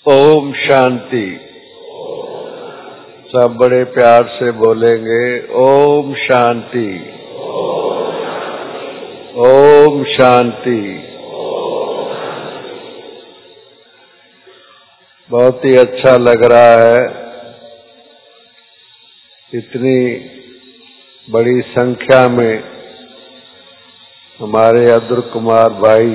ओम शांति। सब बड़े प्यार से बोलेंगे ओम शांति। ओम शांति। बहुत ही अच्छा लग रहा है, इतनी बड़ी संख्या में हमारे अब्दुल कुमार भाई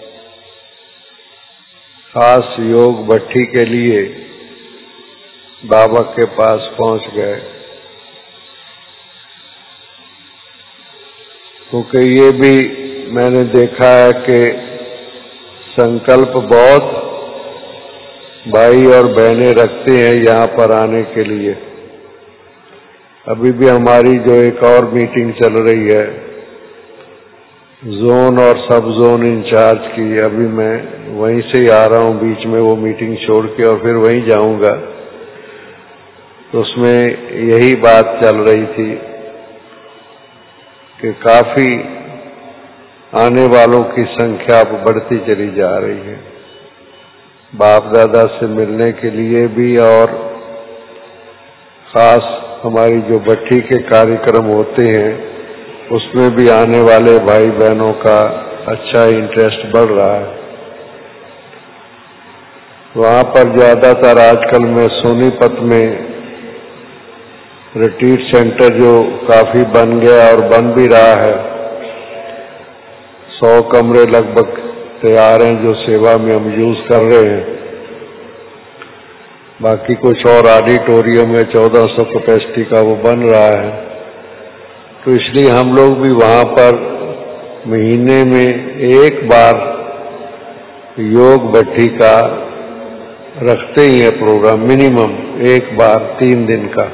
खास योग भट्टी के लिए बाबा के पास पहुंच गए, क्योंकि ये भी मैंने देखा है कि संकल्प बहुत भाई और बहनें रखते हैं यहाँ पर आने के लिए। अभी भी हमारी जो एक और मीटिंग चल रही है जोन और सब जोन इंचार्ज की, अभी मैं वहीं से ही आ रहा हूँ, बीच में वो मीटिंग छोड़ के और फिर वहीं जाऊंगा। तो उसमें यही बात चल रही थी कि काफी आने वालों की संख्या अब बढ़ती चली जा रही है, बाप दादा से मिलने के लिए भी, और खास हमारी जो भट्टी के कार्यक्रम होते हैं उसमें भी आने वाले भाई बहनों का अच्छा इंटरेस्ट बढ़ रहा है। वहाँ पर ज्यादातर आजकल मैं सोनीपत में रिट्रीट सेंटर जो काफी बन गया और बन भी रहा है, 100 कमरे लगभग तैयार हैं जो सेवा में हम यूज कर रहे हैं। बाकी कुछ और ऑडिटोरियम में 1400 कैपेसिटी का वो बन रहा है। तो इसलिए हम लोग भी वहाँ पर महीने में एक बार योग भट्टी का रखते ही है प्रोग्राम, मिनिमम एक बार 3 दिन का।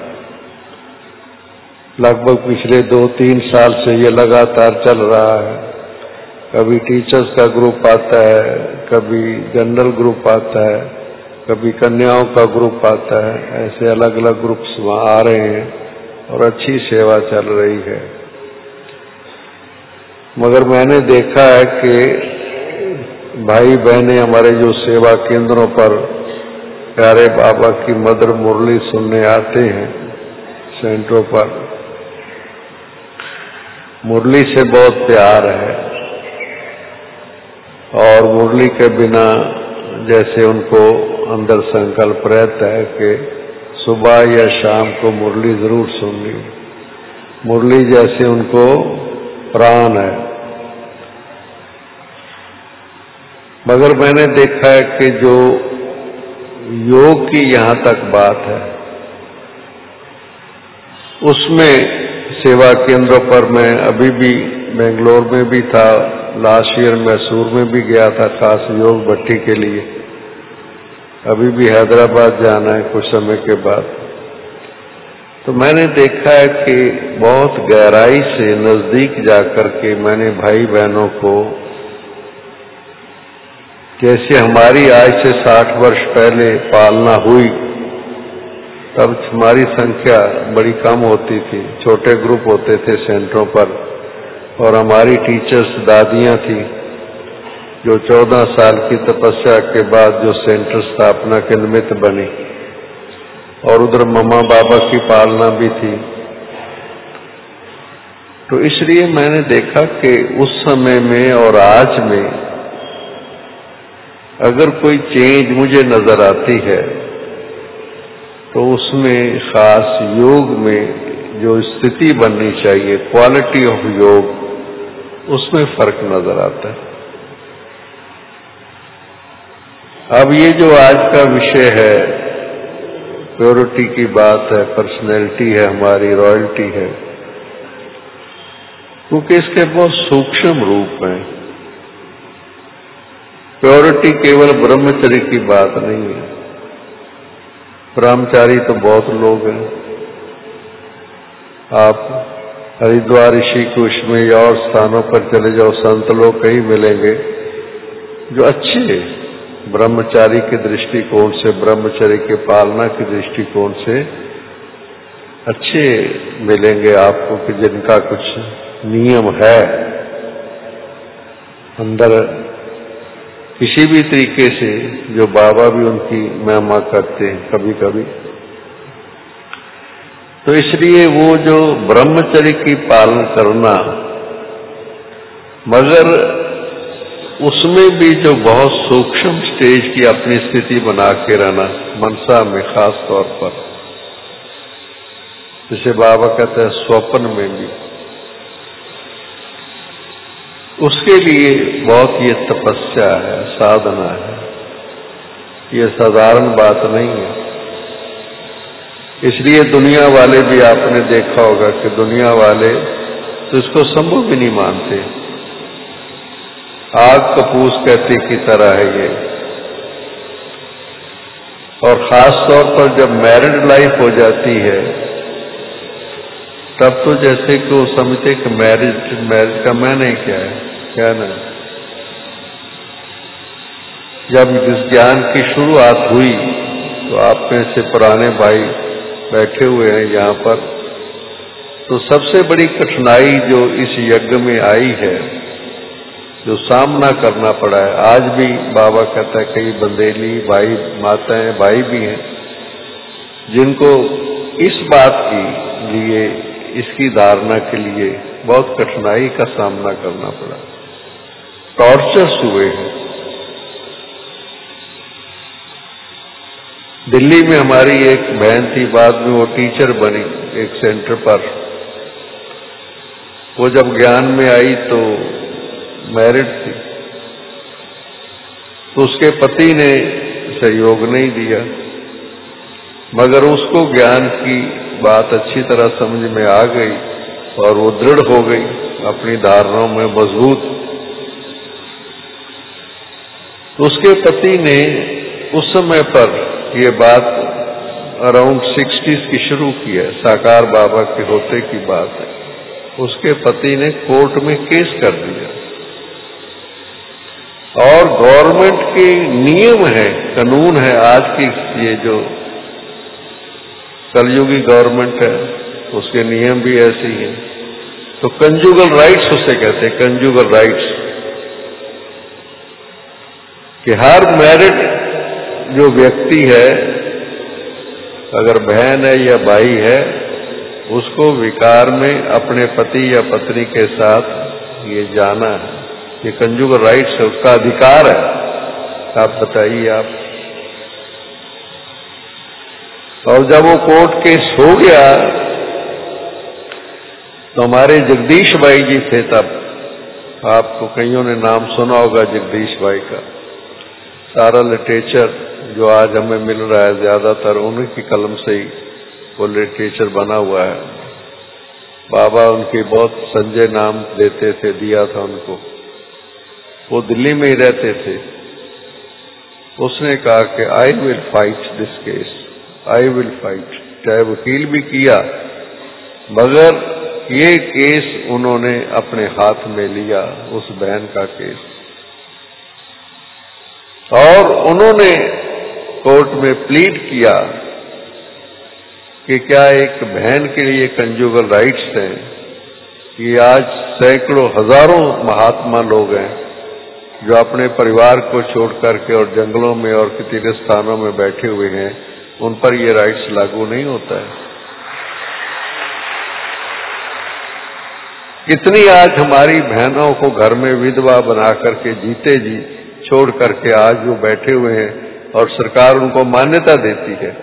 लगभग पिछले 2-3 साल से ये लगातार चल रहा है। कभी टीचर्स का ग्रुप आता है, कभी जनरल ग्रुप आता है, कभी कन्याओं का ग्रुप आता है, ऐसे अलग अलग ग्रुप्स वहाँ आ रहे हैं और अच्छी सेवा चल रही है। मगर मैंने देखा है कि भाई बहनें हमारे जो सेवा केंद्रों पर प्यारे बाबा की मधुर मुरली सुनने आते हैं सेंटरों पर, मुरली से बहुत प्यार है और मुरली के बिना जैसे उनको अंदर संकल्प रहता है कि सुबह या शाम को मुरली जरूर सुननी, मुरली जैसे उनको प्राण है। मगर मैंने देखा है कि जो योग की यहाँ तक बात है उसमें सेवा केंद्रों पर मैं अभी भी बेंगलोर में भी था, लास्ट ईयर मैसूर में भी गया था खास योग भट्टी के लिए, अभी भी हैदराबाद जाना है कुछ समय के बाद। तो मैंने देखा है कि बहुत गहराई से नजदीक जाकर के मैंने भाई बहनों को, जैसे हमारी आज से 60 वर्ष पहले पालना हुई तब हमारी संख्या बड़ी कम होती थी, छोटे ग्रुप होते थे सेंटरों पर, और हमारी टीचर्स दादियां थी जो 14 साल की तपस्या के बाद जो सेंटर स्थापना के निमित्त बनी, और उधर मम्मा बाबा की पालना भी थी। तो इसलिए मैंने देखा कि उस समय में और आज में अगर कोई चेंज मुझे नजर आती है तो उसमें खास योग में जो स्थिति बननी चाहिए, क्वालिटी ऑफ योग, उसमें फर्क नजर आता है। अब ये जो आज का विषय है, प्योरिटी की बात है, पर्सनैलिटी है, हमारी रॉयल्टी है, क्योंकि इसके बहुत सूक्ष्म रूप हैं। प्योरिटी केवल ब्रह्मचर्य की बात नहीं है, ब्रह्मचारी तो बहुत लोग हैं। आप हरिद्वार, ऋषिकेश में या और स्थानों पर चले जाओ, संत लोग कई मिलेंगे जो अच्छे ब्रह्मचारी के दृष्टिकोण से, ब्रह्मचर्य के पालना के दृष्टिकोण से अच्छे मिलेंगे आपको, कि जिनका कुछ नियम है, अंदर किसी भी तरीके से जो बाबा भी उनकी महिमा करते हैं कभी कभी। तो इसलिए वो जो ब्रह्मचर्य की पालन करना, मगर उसमें भी जो बहुत सूक्ष्म स्टेज की अपनी स्थिति बना के रहना मनसा में, खास तौर पर जिसे बाबा कहते हैं स्वप्न में भी, उसके लिए बहुत ये तपस्या है, साधना है, ये साधारण बात नहीं है। इसलिए दुनिया वाले भी आपने देखा होगा कि दुनिया वाले तो इसको संभव भी नहीं मानते। आग कपूस कहते की तरह है ये। और खास तौर पर जब मैरिड लाइफ हो जाती है तब तो जैसे कि वो समझते कि मैरिज का मैंने क्या ना। जब इस ज्ञान की शुरुआत हुई तो आप में से पुराने भाई बैठे हुए हैं यहाँ पर, तो सबसे बड़ी कठिनाई जो इस यज्ञ में आई है, जो सामना करना पड़ा है, आज भी बाबा कहता है कई बंदेली भाई, माताएं, भाई भी हैं जिनको इस बात की लिए, इसकी धारणा के लिए बहुत कठिनाई का सामना करना पड़ा, टॉर्चर्स हुए हैं। दिल्ली में हमारी एक बहन थी, बाद में वो टीचर बनी एक सेंटर पर। वो जब ज्ञान में आई तो मैरिड थी, तो उसके पति ने सहयोग नहीं दिया, मगर उसको ज्ञान की बात अच्छी तरह समझ में आ गई और वो दृढ़ हो गई, अपनी धारणाओं में मजबूत। उसके पति ने उस समय पर ये बात अराउंड 60s की शुरू की है, साकार बाबा के होते की बात है। उसके पति ने कोर्ट में केस कर दिया और गवर्नमेंट के नियम है, कानून है, आज की ये जो कलयुगी गवर्नमेंट है उसके नियम भी ऐसे ही हैं। तो कंजुगल राइट्स उसे कहते हैं, कंजुगल राइट्स, कि हर मैरिड जो व्यक्ति है, अगर बहन है या भाई है, उसको विकार में अपने पति या पत्नी के साथ ये जाना है। ये कंजुगल राइट्स है, उसका अधिकार है। आप बताइए आप। और जब वो कोर्ट केस हो गया तो हमारे जगदीश भाई जी थे तब, आपको कईयों ने नाम सुना होगा जगदीश भाई का। सारा लिटरेचर जो आज हमें मिल रहा है ज्यादातर उन्हीं की कलम से ही वो लिटरेचर बना हुआ है। बाबा उनकी बहुत संजय नाम देते थे, दिया था उनको। वो दिल्ली में ही रहते थे। उसने कहा कि I will fight this case, I will fight, चाहे वकील भी किया, मगर ये केस उन्होंने अपने हाथ में लिया, उस बहन का केस। और उन्होंने कोर्ट में प्लीड किया कि क्या एक बहन के लिए कंजुगल राइट्स हैं। कि आज सैकड़ों हजारों महात्मा लोग हैं जो अपने परिवार को छोड़ करके और जंगलों में और किसी स्थानों में बैठे हुए हैं, उन पर ये राइट्स लागू नहीं होता है। कितनी आज हमारी बहनों को घर में विधवा बना करके जीते जी छोड़ करके आज वो बैठे हुए हैं और सरकार उनको मान्यता देती है,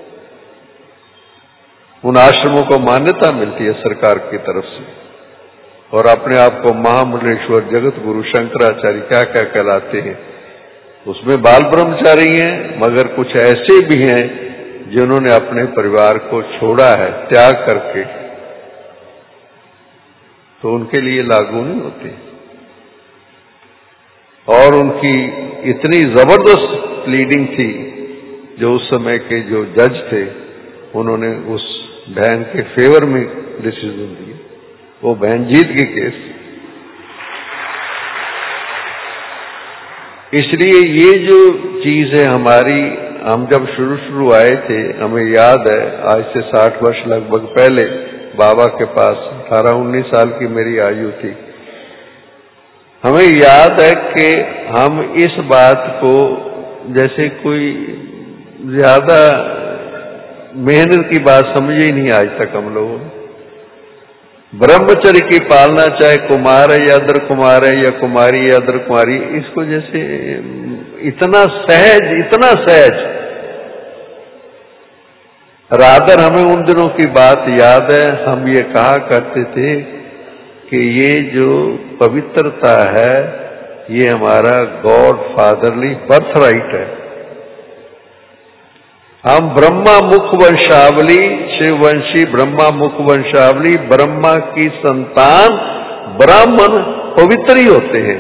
उन आश्रमों को मान्यता मिलती है सरकार की तरफ से, और अपने आप को महामंडलेश्वर जगत गुरु शंकराचार्य क्या क्या कहलाते हैं। उसमें बाल ब्रह्मचारी हैं, मगर कुछ ऐसे भी हैं जिन्होंने अपने परिवार को छोड़ा है त्याग करके, तो उनके लिए लागू नहीं होते। और उनकी इतनी जबरदस्त प्लीडिंग थी, जो उस समय के जो जज थे उन्होंने उस बहन के फेवर में डिसीजन दिया, वो बहन जीत गई केस। इसलिए ये जो चीज है हमारी, हम जब शुरू आए थे, हमें याद है आज से 60 वर्ष लगभग पहले बाबा के पास 18-19 साल की मेरी आयु थी। हमें याद है कि हम इस बात को जैसे कोई ज्यादा मेहनत की बात समझे ही नहीं आज तक हम लोग। ब्रह्मचर्य की पालना चाहे कुमार है या अदर कुमार है या कुमारी या अदर कुमारी, इसको जैसे इतना सहज रादर हमें उन दिनों की बात याद है। हम ये कहा करते थे कि ये जो पवित्रता है ये हमारा गॉड फादरली बर्थ राइट है। हम ब्रह्मा मुख वंशावली, शिववंशी ब्रह्मा मुख वंशावली, ब्रह्मा की संतान ब्राह्मण पवित्र ही होते हैं।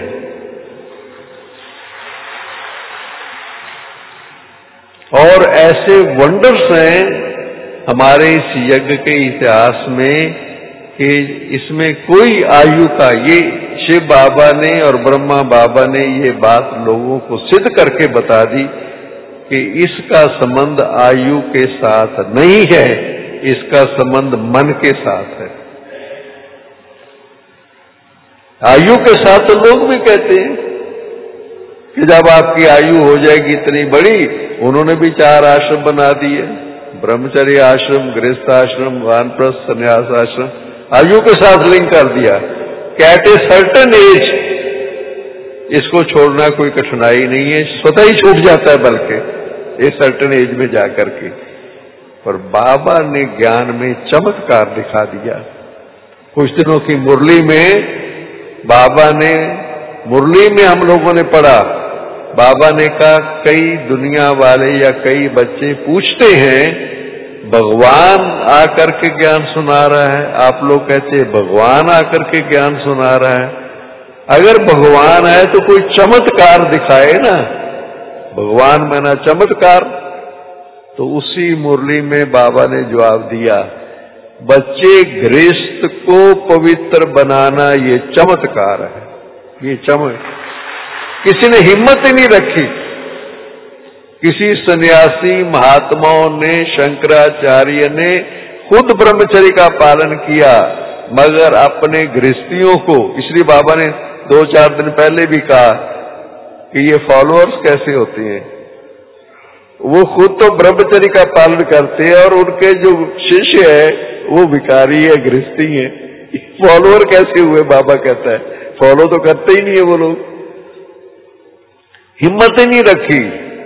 और ऐसे वंडर्स हैं हमारे इस यज्ञ के इतिहास में कि इसमें कोई आयु का, ये शिव बाबा ने और ब्रह्मा बाबा ने ये बात लोगों को सिद्ध करके बता दी कि इसका संबंध आयु के साथ नहीं है, इसका संबंध मन के साथ है। आयु के साथ तो लोग भी कहते हैं कि जब आपकी आयु हो जाएगी इतनी बड़ी, उन्होंने भी 4 आश्रम बना दिए, ब्रह्मचर्य आश्रम, गृहस्थ आश्रम, वानप्रस्थ, संन्यास आश्रम, आयु के साथ लिंक कर दिया। कैट ए सर्टेन एज इसको छोड़ना कोई कठिनाई नहीं है, स्वतः ही छूट जाता है बल्कि एक सर्टेन एज में जाकर के। पर बाबा ने ज्ञान में चमत्कार दिखा दिया। कुछ दिनों की मुरली में बाबा ने, मुरली में हम लोगों ने पढ़ा, बाबा ने कहा कई दुनिया वाले या कई बच्चे पूछते हैं भगवान आकर के ज्ञान सुना रहा है, आप लोग कहते हैं भगवान आकर के ज्ञान सुना रहा है। अगर भगवान है तो कोई चमत्कार दिखाए ना, भगवान माना चमत्कार। तो उसी मुरली में बाबा ने जवाब दिया, बच्चे गृहस्थ को पवित्र बनाना ये चमत्कार है, ये किसी ने हिम्मत ही नहीं रखी। किसी सन्यासी महात्माओं ने, शंकराचार्य ने खुद ब्रह्मचर्य का पालन किया, मगर अपने गृहस्थियों को, इसलिए बाबा ने 2-4 दिन पहले भी कहा कि ये फॉलोअर्स कैसे होते हैं। वो खुद तो ब्रह्मचर्य का पालन करते हैं और उनके जो शिष्य है वो भिखारी है, गृहस्थी है। फॉलोअर कैसे हुए? बाबा कहता है फॉलो तो करते ही नहीं है वो लोग, हिम्मत ही नहीं रखी।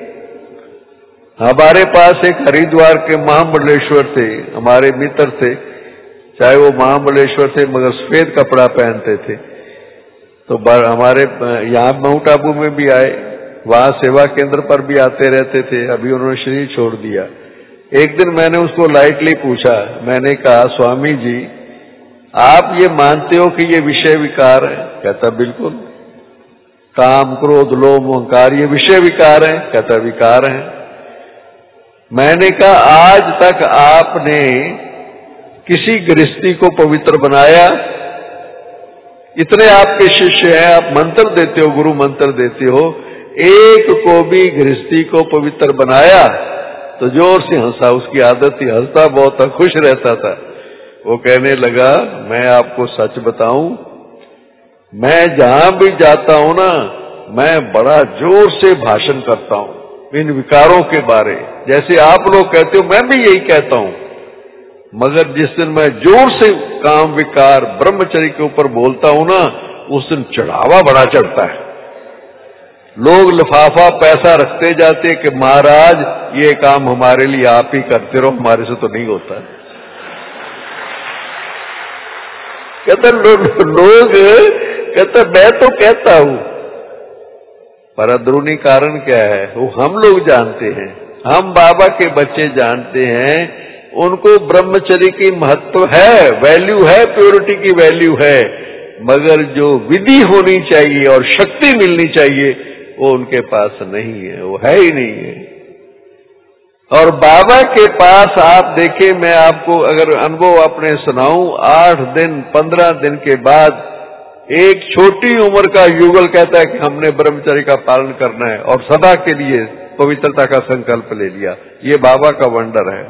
हमारे पास एक हरिद्वार के महामंडलेश्वर थे, हमारे मित्र थे, चाहे वो महामंडलेश्वर थे मगर सफेद कपड़ा पहनते थे। तो हमारे यहाँ माउंट आबू में भी आए, वहां सेवा केंद्र पर भी आते रहते थे। अभी उन्होंने शरीर छोड़ दिया। एक दिन मैंने उसको लाइटली पूछा, मैंने कहा स्वामी जी आप ये मानते हो कि ये विषय विकार है? कहता बिल्कुल। काम क्रोध लोभ अहंकार ये विषय विकार है? कहता विकार है। मैंने कहा आज तक आपने किसी गृहस्थी को पवित्र बनाया? इतने आपके शिष्य हैं, आप मंत्र देते हो, गुरु मंत्र देते हो, एक को भी गृहस्थी को पवित्र बनाया? तो जोर से हंसा, उसकी आदत थी, हंसता बहुत था, खुश रहता था। वो कहने लगा मैं आपको सच बताऊं, मैं जहां भी जाता हूं ना, मैं बड़ा जोर से भाषण करता हूं इन विकारों के बारे, जैसे आप लोग कहते हो मैं भी यही कहता हूं। मगर जिस दिन मैं जोर से काम विकार ब्रह्मचर्य के ऊपर बोलता हूं ना, उस दिन चढ़ावा बड़ा चढ़ता है। लोग लिफाफा पैसा रखते जाते कि महाराज ये काम हमारे लिए आप ही करते रहो, हमारे से तो नहीं होता। कहता लोग कहता मैं तो कहता हूं, पर अंदरूनी कारण क्या है वो हम लोग जानते हैं। हम बाबा के बच्चे जानते हैं, उनको ब्रह्मचर्य की महत्व है, वैल्यू है, प्योरिटी की वैल्यू है, मगर जो विधि होनी चाहिए और शक्ति मिलनी चाहिए वो उनके पास नहीं है, वो है ही नहीं है। और बाबा के पास आप देखिए, मैं आपको अगर अनुभव अपने सुनाऊं, 8 दिन 15 दिन के बाद एक छोटी उम्र का युगल कहता है कि हमने ब्रह्मचर्य का पालन करना है और सदा के लिए पवित्रता का संकल्प ले लिया। ये बाबा का वंडर है।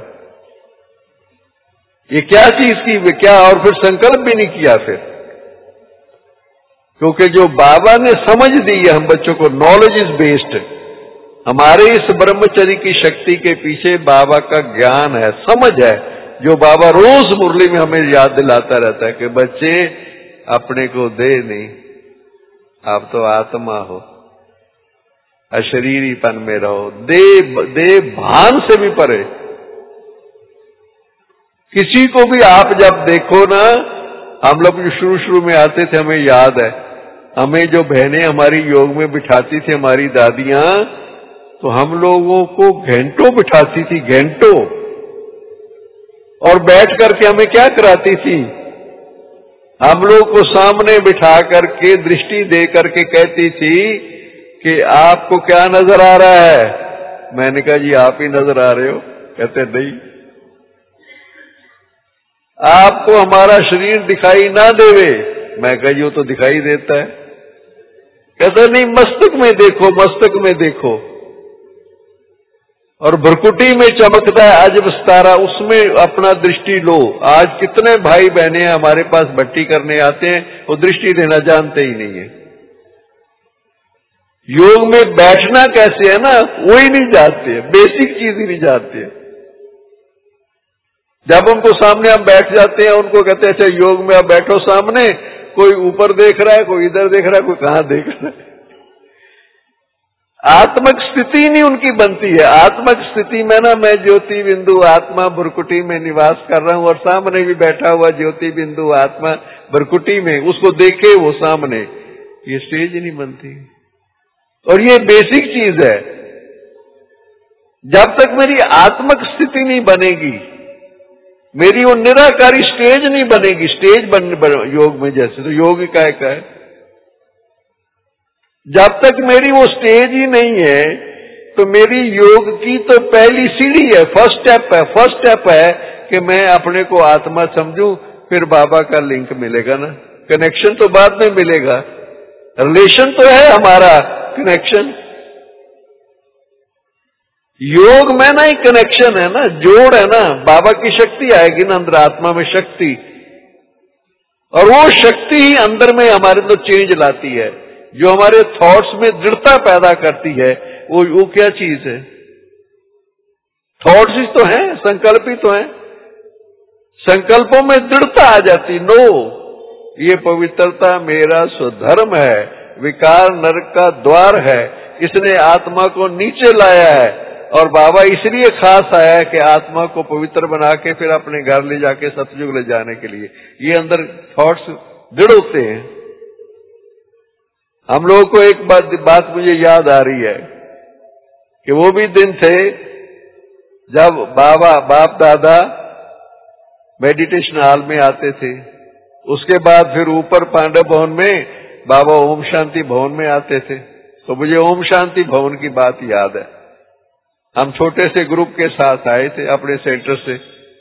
ये क्या चीज की क्या, और फिर संकल्प भी नहीं किया। फिर क्योंकि जो बाबा ने समझ दी है हम बच्चों को, नॉलेज इज बेस्ड। हमारे इस ब्रह्मचर्य की शक्ति के पीछे बाबा का ज्ञान है, समझ है, जो बाबा रोज मुरली में हमें याद दिलाता रहता है कि बच्चे अपने को दे नहीं, आप तो आत्मा हो, अशरीरीपन में रहो, दे भान से भी परे। किसी को भी आप जब देखो ना, हम लोग जो शुरू में आते थे, हमें याद है, हमें जो बहनें हमारी योग में बिठाती थी, हमारी दादियां, तो हम लोगों को घंटों बिठाती थी, घंटों, और बैठ करके हमें क्या कराती थी, हम लोग को सामने बिठा करके दृष्टि दे करके कहती थी कि आपको क्या नजर आ रहा है? मैंने कहा जी आप ही नजर आ रहे हो। कहते नहीं, आपको हमारा शरीर दिखाई ना देवे। मैं कहा वो तो दिखाई देता है। कहते नहीं, मस्तक में देखो, मस्तक में देखो, और भ्रकुटी में चमकता है अजब सितारा, उसमें अपना दृष्टि लो। आज कितने भाई बहने हमारे पास भट्टी करने आते हैं, वो दृष्टि देना जानते ही नहीं है। योग में बैठना कैसे है ना, वो ही नहीं जानते, बेसिक चीज ही नहीं जानते। जब उनको सामने हम बैठ जाते हैं, उनको कहते हैं अच्छा योग में आप बैठो सामने, कोई ऊपर देख रहा है, कोई इधर देख रहा है, कोई कहां देख रहा है। आत्मक स्थिति नहीं उनकी बनती है। आत्मक स्थिति में ना, मैं ज्योति बिंदु आत्मा भ्रकुटी में निवास कर रहा हूं, और सामने भी बैठा हुआ ज्योति बिंदु आत्मा भ्रकुटी में, उसको देखे वो सामने, ये स्टेज ही नहीं बनती। और ये बेसिक चीज है। जब तक मेरी आत्मक स्थिति नहीं बनेगी, मेरी वो निराकारी स्टेज नहीं बनेगी। स्टेज बन योग में जैसे तो योग का है, जब तक मेरी वो स्टेज ही नहीं है, तो मेरी योग की तो पहली सीढ़ी है, फर्स्ट स्टेप है। फर्स्ट स्टेप है कि मैं अपने को आत्मा समझूं, फिर बाबा का लिंक मिलेगा ना, कनेक्शन तो बाद में मिलेगा। रिलेशन तो है हमारा, कनेक्शन योग में ना ही कनेक्शन है ना, जोड़ है ना। बाबा की शक्ति आएगी ना अंदर, आत्मा में शक्ति, और वो शक्ति ही अंदर में हमारे अंदर चेंज लाती है, जो हमारे थॉट्स में दृढ़ता पैदा करती है। वो क्या चीज है? थॉट्स ही तो हैं, संकल्प ही तो हैं। संकल्पों में दृढ़ता आ जाती। नो, ये पवित्रता मेरा स्वधर्म है, विकार नरक का द्वार है, इसने आत्मा को नीचे लाया है। और बाबा इसलिए खास आया है कि आत्मा को पवित्र बना के फिर अपने घर ले जाके सतयुग ले जाने के लिए। ये अंदर थॉट्स दृढ़ होते हैं। हम लोगों को एक बात मुझे याद आ रही है कि वो भी दिन थे जब बाप दादा मेडिटेशन हॉल में आते थे। उसके बाद फिर ऊपर पांडव भवन में बाबा ओम शांति भवन में आते थे। तो मुझे ओम शांति भवन की बात याद है। हम छोटे से ग्रुप के साथ आए थे अपने सेंटर से।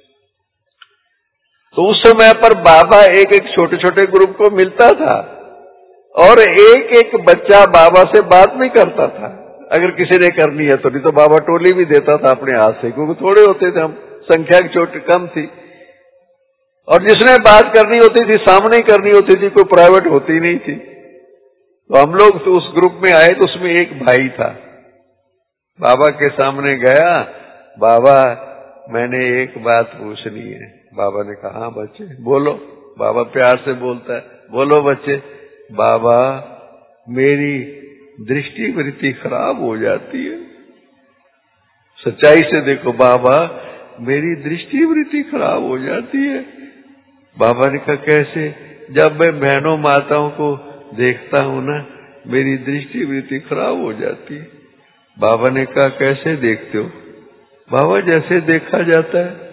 तो उस समय पर बाबा एक एक छोटे छोटे ग्रुप को मिलता था, और एक एक बच्चा बाबा से बात भी करता था। अगर किसी ने करनी है तो, नहीं तो बाबा टोली भी देता था अपने हाथ से, क्योंकि थोड़े होते थे हम, संख्या छोटी कम थी। और जिसने बात करनी होती थी सामने ही करनी होती थी, कोई प्राइवेट होती नहीं थी। तो हम लोग तो उस ग्रुप में आए, तो उसमें एक भाई था। बाबा के सामने गया, बाबा मैंने एक बात पूछनी है। बाबा ने कहा हाँ बच्चे बोलो। बाबा प्यार से बोलता है, बोलो बच्चे। बाबा मेरी दृष्टि वृत्ति खराब हो जाती है। सच्चाई से देखो, बाबा मेरी दृष्टि वृत्ति खराब हो जाती है। बाबा ने कहा कैसे? जब मैं बहनों माताओं को देखता हूं ना, मेरी दृष्टि वृत्ति खराब हो जाती है। बाबा ने कहा कैसे देखते हो? बाबा जैसे देखा जाता है,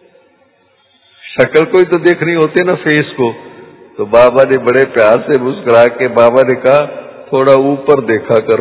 शक्ल को ही तो देखनी होती है ना, फेस को। तो बाबा ने बड़े प्यार से मुस्कुरा के बाबा ने कहा थोड़ा ऊपर देखा करो।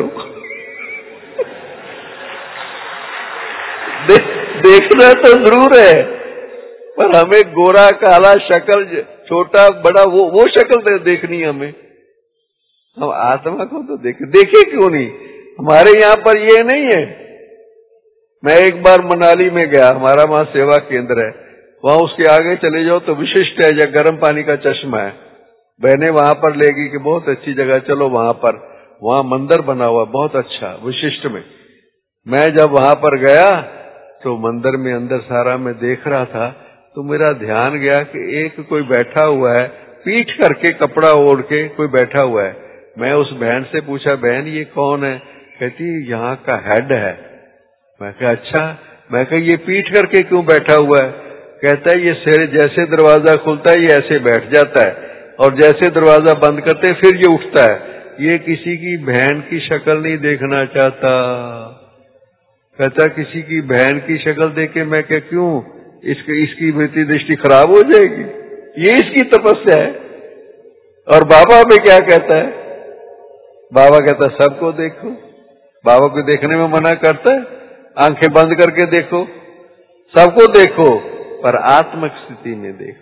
देखना तो जरूर है, पर हमें गोरा काला शक्ल, छोटा बड़ा, वो शक्ल देखनी है हमें। हम आत्मा को तो देखे क्यों नहीं? हमारे यहाँ पर ये नहीं है। मैं एक बार मनाली में गया, हमारा वहां सेवा केंद्र है, वहां उसके आगे चले जाओ तो विशिष्ट है, या गर्म पानी का चश्मा है। बहनें वहां पर लेगी कि बहुत अच्छी जगह, चलो वहां पर, वहां मंदिर बना हुआ बहुत अच्छा विशिष्ट में। मैं जब वहां पर गया तो मंदिर में अंदर सारा मैं देख रहा था, तो मेरा ध्यान गया कि एक कोई बैठा हुआ है, पीठ करके कपड़ा ओढ़ के कोई बैठा हुआ है। मैं उस बहन से पूछा, बहन ये कौन है? कहती यहाँ का हेड है। मैं कहा अच्छा। मैं कहा ये पीठ करके क्यों बैठा हुआ है? कहता है ये सिर जैसे दरवाजा खुलता है ये ऐसे बैठ जाता है, और जैसे दरवाजा बंद करते फिर ये उठता है। ये किसी की बहन की शक्ल नहीं देखना चाहता। कहता किसी की बहन की शक्ल देखे? मैं क्या क्यों, इसकी वृत्ति दृष्टि खराब हो जाएगी। ये इसकी तपस्या है। और बाबा में क्या कहता है? बाबा कहता है सबको देखो। बाबा को देखने में मना करता है? आंखें बंद करके देखो, सबको देखो, पर आत्मिक स्थिति में देखो।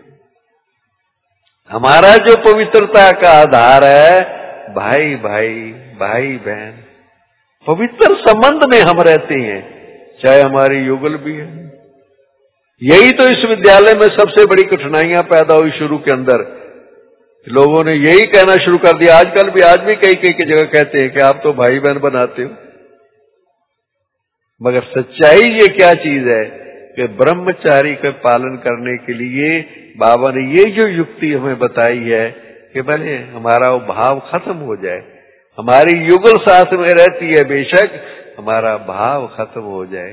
हमारा जो पवित्रता का आधार है भाई भाई, भाई बहन, पवित्र संबंध में हम रहते हैं, चाहे हमारी युगल भी है। यही तो इस विद्यालय में सबसे बड़ी कठिनाइयां पैदा हुई शुरू के अंदर। लोगों ने यही कहना शुरू कर दिया, आजकल भी, आज भी कई कई जगह कहते हैं कि आप तो भाई बहन बनाते हो। मगर सच्चाई ये क्या चीज है कि ब्रह्मचारी का पालन करने के लिए बाबा ने ये जो युक्ति हमें बताई है कि भले हमारा वो भाव खत्म हो जाए। हमारी युगल साथ में रहती है बेशक, हमारा भाव खत्म हो जाए।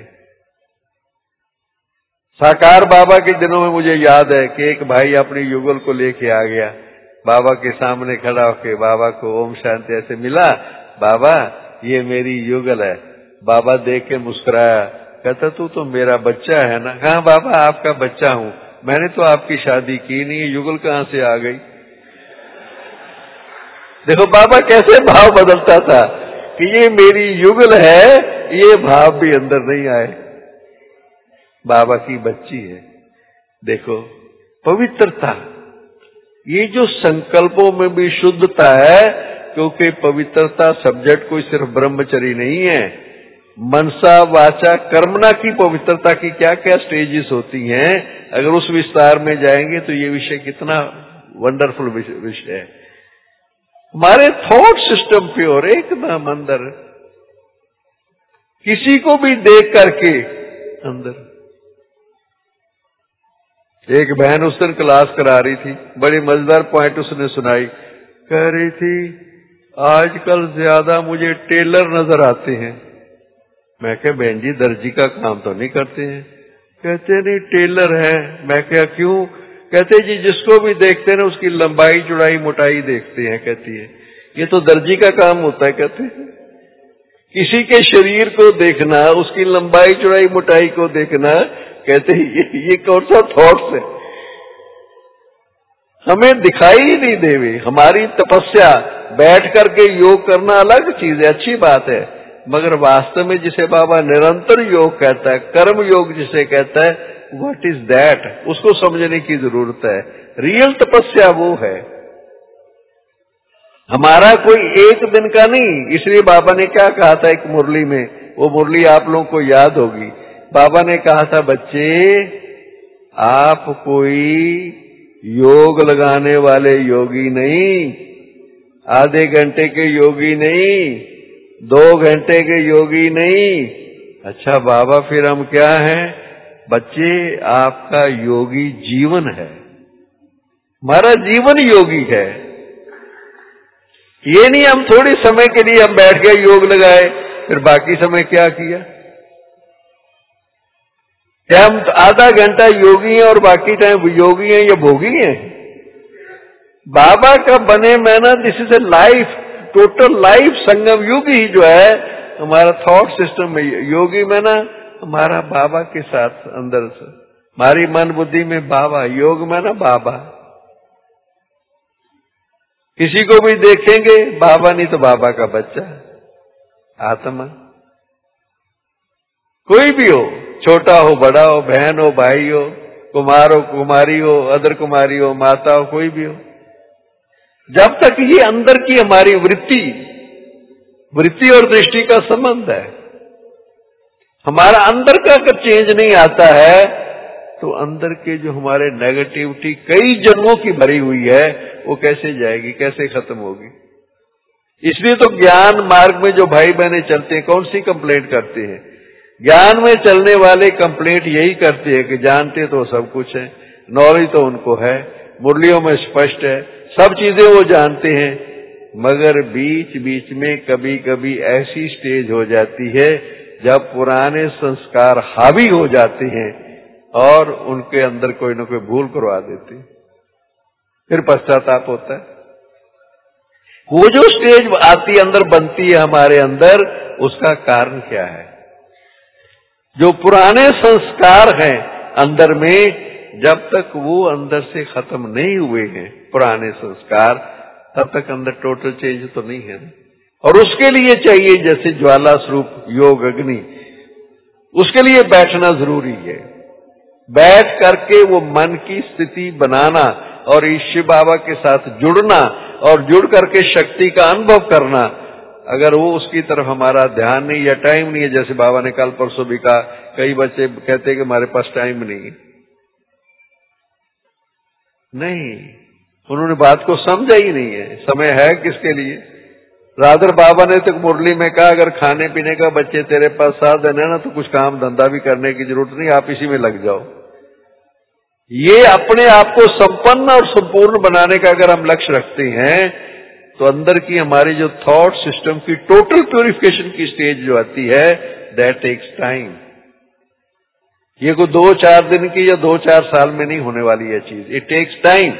साकार बाबा के दिनों में मुझे याद है कि एक भाई अपनी युगल को लेके आ गया, बाबा के सामने खड़ा होके बाबा को ओम शांति ऐसे मिला, बाबा ये मेरी युगल है। बाबा देख के मुस्कुराया, कहता तू तो मेरा बच्चा है ना? हाँ बाबा आपका बच्चा हूं, मैंने तो आपकी शादी की नहीं, युगल कहां से आ गई? देखो बाबा कैसे भाव बदलता था कि ये मेरी युगल है, ये भाव भी अंदर नहीं आए, बाबा की बच्ची है। देखो पवित्रता, ये जो संकल्पों में भी शुद्धता है, क्योंकि पवित्रता सब्जेक्ट कोई सिर्फ ब्रह्मचर्य नहीं है, मनसा वाचा कर्मणा की पवित्रता की क्या क्या स्टेजेस होती हैं। अगर उस विस्तार में जाएंगे तो ये विषय कितना वंडरफुल विषय है। हमारे थॉट सिस्टम प्योर एकदम अंदर, किसी को भी देख करके अंदर। एक बहन उस दिन क्लास करा रही थी, बड़ी मजेदार पॉइंट उसने सुनाई। कह रही थी आजकल ज्यादा मुझे टेलर नजर आते हैं। मैं क्या बहन जी दर्जी का काम तो नहीं करते हैं? कहते नहीं टेलर है। मैं क्या क्यों? कहते जी जिसको भी देखते हैं ना उसकी लंबाई चौड़ाई मोटाई देखते हैं। कहती है ये तो दर्जी का काम होता है। कहते हैं किसी के शरीर को देखना, उसकी लंबाई चौड़ाई मोटाई को देखना, कहते ये कौन सा थॉट्स है? हमें दिखाई ही नहीं देवे। हमारी तपस्या बैठ करके योग करना अलग चीज है, अच्छी बात है, मगर वास्तव में जिसे बाबा निरंतर योग कहता है, कर्म योग जिसे कहता है, व्हाट इज दैट, उसको समझने की जरूरत है। रियल तपस्या वो है, हमारा कोई एक दिन का नहीं। इसलिए बाबा ने क्या कहा था एक मुरली में, वो मुरली आप लोगों को याद होगी। बाबा ने कहा था बच्चे आप कोई योग लगाने वाले योगी नहीं, आधे घंटे के योगी नहीं, 2 घंटे के योगी नहीं। अच्छा बाबा फिर हम क्या हैं? बच्चे आपका योगी जीवन है, हमारा जीवन योगी है। ये नहीं हम थोड़ी समय के लिए हम बैठ गए योग लगाए फिर बाकी समय क्या किया। क्या हम आधा घंटा योगी हैं और बाकी टाइम योगी हैं या भोगी हैं? बाबा का बने मैं ना, this is a life, total life संगम युग ही जो है हमारा थॉट सिस्टम में। योगी में ना हमारा बाबा के साथ अंदर से, हमारी मन बुद्धि में बाबा, योग में ना बाबा। किसी को भी देखेंगे बाबा, नहीं तो बाबा का बच्चा, आत्मा। कोई भी हो, छोटा हो बड़ा हो, बहन हो भाई हो, कुमार हो कुमारी हो, अदर कुमारी हो, माता हो, कोई भी हो, जब तक ये अंदर की हमारी वृत्ति और दृष्टि का संबंध है, हमारा अंदर का अगर चेंज नहीं आता है, तो अंदर के जो हमारे नेगेटिविटी कई जन्मों की भरी हुई है वो कैसे जाएगी, कैसे खत्म होगी। इसलिए तो ज्ञान मार्ग में जो भाई बहने चलते हैं कौन सी कंप्लेंट करते हैं? ज्ञान में चलने वाले कंप्लेंट यही करते हैं कि जानते तो सब कुछ है, नॉलेज तो उनको है, मुरलियों में स्पष्ट है, सब चीजें वो जानते हैं, मगर बीच बीच में कभी कभी ऐसी स्टेज हो जाती है जब पुराने संस्कार हावी हो जाते हैं और उनके अंदर कोई न कोई भूल करवा देते हैं, फिर पश्चाताप होता है। वो जो स्टेज आती अंदर बनती है हमारे अंदर, उसका कारण क्या है? जो पुराने संस्कार हैं अंदर में, जब तक वो अंदर से खत्म नहीं हुए हैं पुराने संस्कार, तब तक अंदर टोटल चेंज तो नहीं है ना। और उसके लिए चाहिए जैसे ज्वाला स्वरूप योग अग्नि, उसके लिए बैठना जरूरी है। बैठ करके वो मन की स्थिति बनाना और ईश्वर बाबा के साथ जुड़ना और जुड़ करके शक्ति का अनुभव करना। अगर वो उसकी तरफ हमारा ध्यान नहीं या टाइम नहीं है, जैसे बाबा ने कल परसों भी कहा, कई बच्चे कहते हैं कि हमारे पास टाइम नहीं है। नहीं, उन्होंने बात को समझा ही नहीं है, समय है किसके लिए। राधर बाबा ने तो मुरली में कहा, अगर खाने पीने का बच्चे तेरे पास साधन है ना, तो कुछ काम धंधा भी करने की जरूरत नहीं, आप इसी में लग जाओ। ये अपने आप को संपन्न और संपूर्ण बनाने का अगर हम लक्ष्य रखते हैं, तो अंदर की हमारी जो थॉट सिस्टम की टोटल प्यूरिफिकेशन की स्टेज जो आती है, दैट टेक्स टाइम। ये कोई 2-4 दिन की या 2-4 साल में नहीं होने वाली है चीज, इट टेक्स टाइम।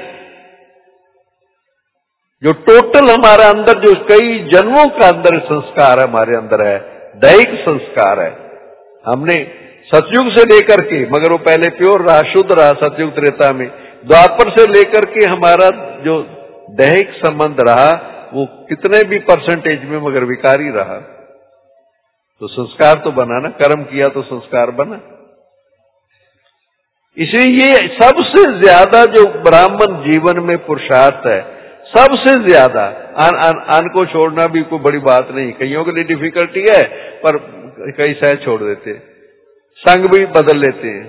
जो टोटल हमारा अंदर जो कई जन्मों का अंदर संस्कार हमारे अंदर है, दैहिक संस्कार है, हमने सतयुग से लेकर के, मगर वो पहले प्योर रहा, शुद्ध रहा सतयुग त्रेता में, द्वापर से लेकर के हमारा जो दैहिक संबंध रहा वो कितने भी परसेंटेज में मगर विकारी रहा, तो संस्कार तो बना ना, कर्म किया तो संस्कार बना। इसलिए ये सबसे ज्यादा जो ब्राह्मण जीवन में पुरुषार्थ है, सबसे ज्यादा अन को छोड़ना भी कोई बड़ी बात नहीं, कईयों के लिए डिफिकल्टी है, पर कई सहज छोड़ देते हैं, संग भी बदल लेते हैं।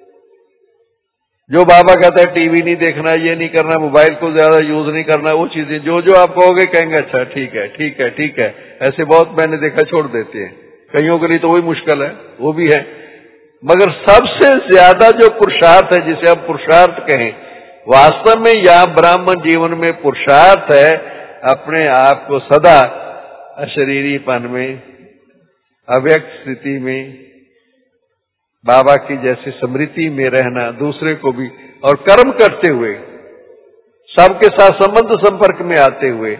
जो बाबा कहता है टीवी नहीं देखना, ये नहीं करना, मोबाइल को ज्यादा यूज नहीं करना, वो चीजें जो जो आप कहोगे कहेंगे अच्छा ठीक है ठीक है ठीक है, ऐसे बहुत मैंने देखा छोड़ देते हैं। कईयों के लिए तो वही मुश्किल है, वो भी है। मगर सबसे ज्यादा जो पुरुषार्थ है, जिसे हम पुरुषार्थ कहें, वास्तव में यह ब्राह्मण जीवन में पुरुषार्थ है अपने आप को सदा अशरीरीपन में, अव्यक्त स्थिति में, बाबा की जैसी स्मृति में रहना, दूसरे को भी और कर्म करते हुए, सबके साथ संबंध संपर्क में आते हुए।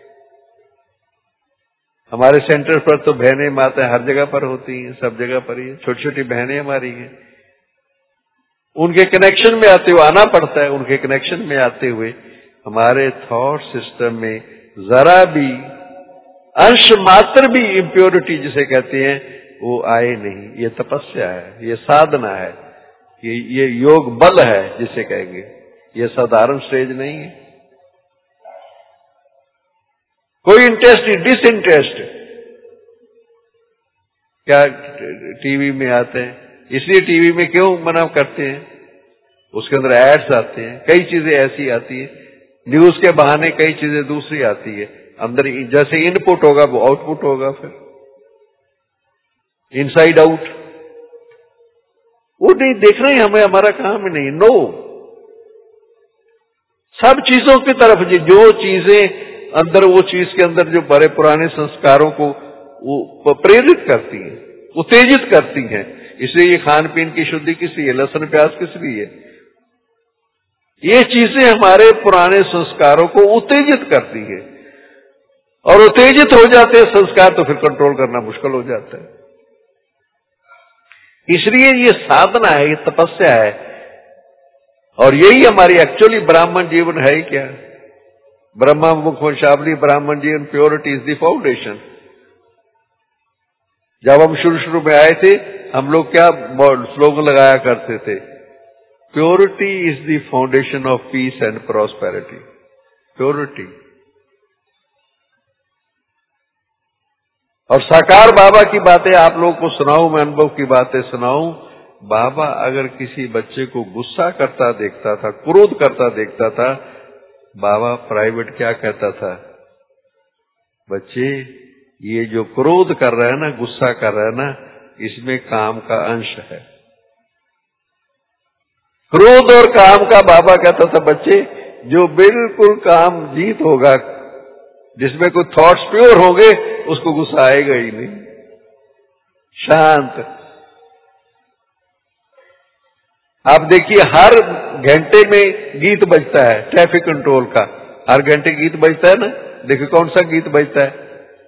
हमारे सेंटर पर तो बहनें माताएं हर जगह पर होती हैं, सब जगह पर ही छोटी छोटी बहनें हमारी हैं, उनके कनेक्शन में आते हुए आना पड़ता है। उनके कनेक्शन में आते हुए हमारे थॉट सिस्टम में जरा भी अंश मात्र भी इम्प्योरिटी जिसे कहते हैं वो आए नहीं। ये तपस्या है, ये साधना है, ये योग बल है जिसे कहेंगे, ये साधारण स्टेज नहीं है। कोई इंटरेस्ट, डिसइंटरेस्ट क्या टीवी में आते हैं, इसलिए टीवी में क्यों मना करते हैं, उसके अंदर एड्स आते हैं, कई चीजें ऐसी आती है, न्यूज के बहाने कई चीजें दूसरी आती है, अंदर जैसे इनपुट होगा वो आउटपुट होगा, फिर इनसाइड आउट। वो नहीं देखना ही हमें, हमारा काम ही नहीं। नो, सब चीजों की तरफ जो चीजें अंदर, वो चीज के अंदर जो बड़े पुराने संस्कारों को वो प्रेरित करती हैं, उत्तेजित करती हैं। इसलिए ये खान पीन की शुद्धि किस लिए, लहसुन प्याज किस लिए, ये चीजें हमारे पुराने संस्कारों को उत्तेजित करती है, और उत्तेजित हो जाते हैं संस्कार तो फिर कंट्रोल करना मुश्किल हो जाता है। इसलिए ये साधना है, ये तपस्या है, और यही हमारी एक्चुअली ब्राह्मण जीवन है ही क्या। ब्रह्मा मुख वंशावली ब्राह्मण जीवन, प्योरिटी इज द फाउंडेशन। जब हम शुरू शुरू में आए थे, हम लोग क्या स्लोगन लगाया करते थे, purity is the foundation of peace and prosperity. Purity. और साकार बाबा की बातें आप लोगों को सुनाऊं, मैं अनुभव की बातें सुनाऊं, बाबा अगर किसी बच्चे को गुस्सा करता देखता था, क्रोध करता देखता था, बाबा प्राइवेट क्या कहता था, बच्चे ये जो क्रोध कर रहा है ना, गुस्सा कर रहा है ना, इसमें काम का अंश है। क्रोध और काम का बाबा कहता था, बच्चे जो बिल्कुल काम जीत होगा, जिसमें कोई थॉट्स प्योर होंगे, उसको गुस्सा आएगा ही नहीं। शांत। आप देखिए हर घंटे में गीत बजता है ट्रैफिक कंट्रोल का, हर घंटे गीत बजता है ना। देखिए कौन सा गीत बजता है,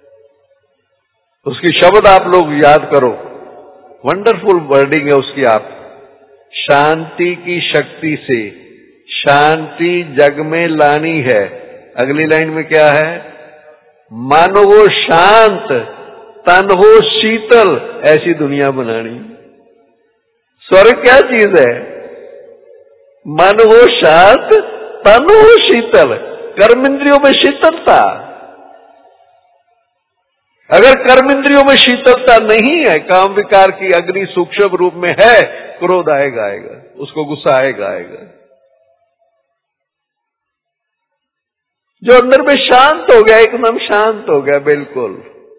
उसकी शब्द आप लोग याद करो, वंडरफुल वर्डिंग है उसकी। आप शांति की शक्ति से शांति जग में लानी है। अगली लाइन में क्या है, मन हो शांत तन हो शीतल, ऐसी दुनिया बनानी। स्वर्ग क्या चीज है, मन हो शांत तन हो शीतल, कर्मेंद्रियों में शीतलता। अगर कर्मेंद्रियों में शीतलता नहीं है, काम विकार की अग्नि सूक्ष्म रूप में है, क्रोध आएगा आएगा, उसको गुस्सा आएगा आएगा। जो अंदर में शांत हो गया, एकदम शांत हो गया बिल्कुल,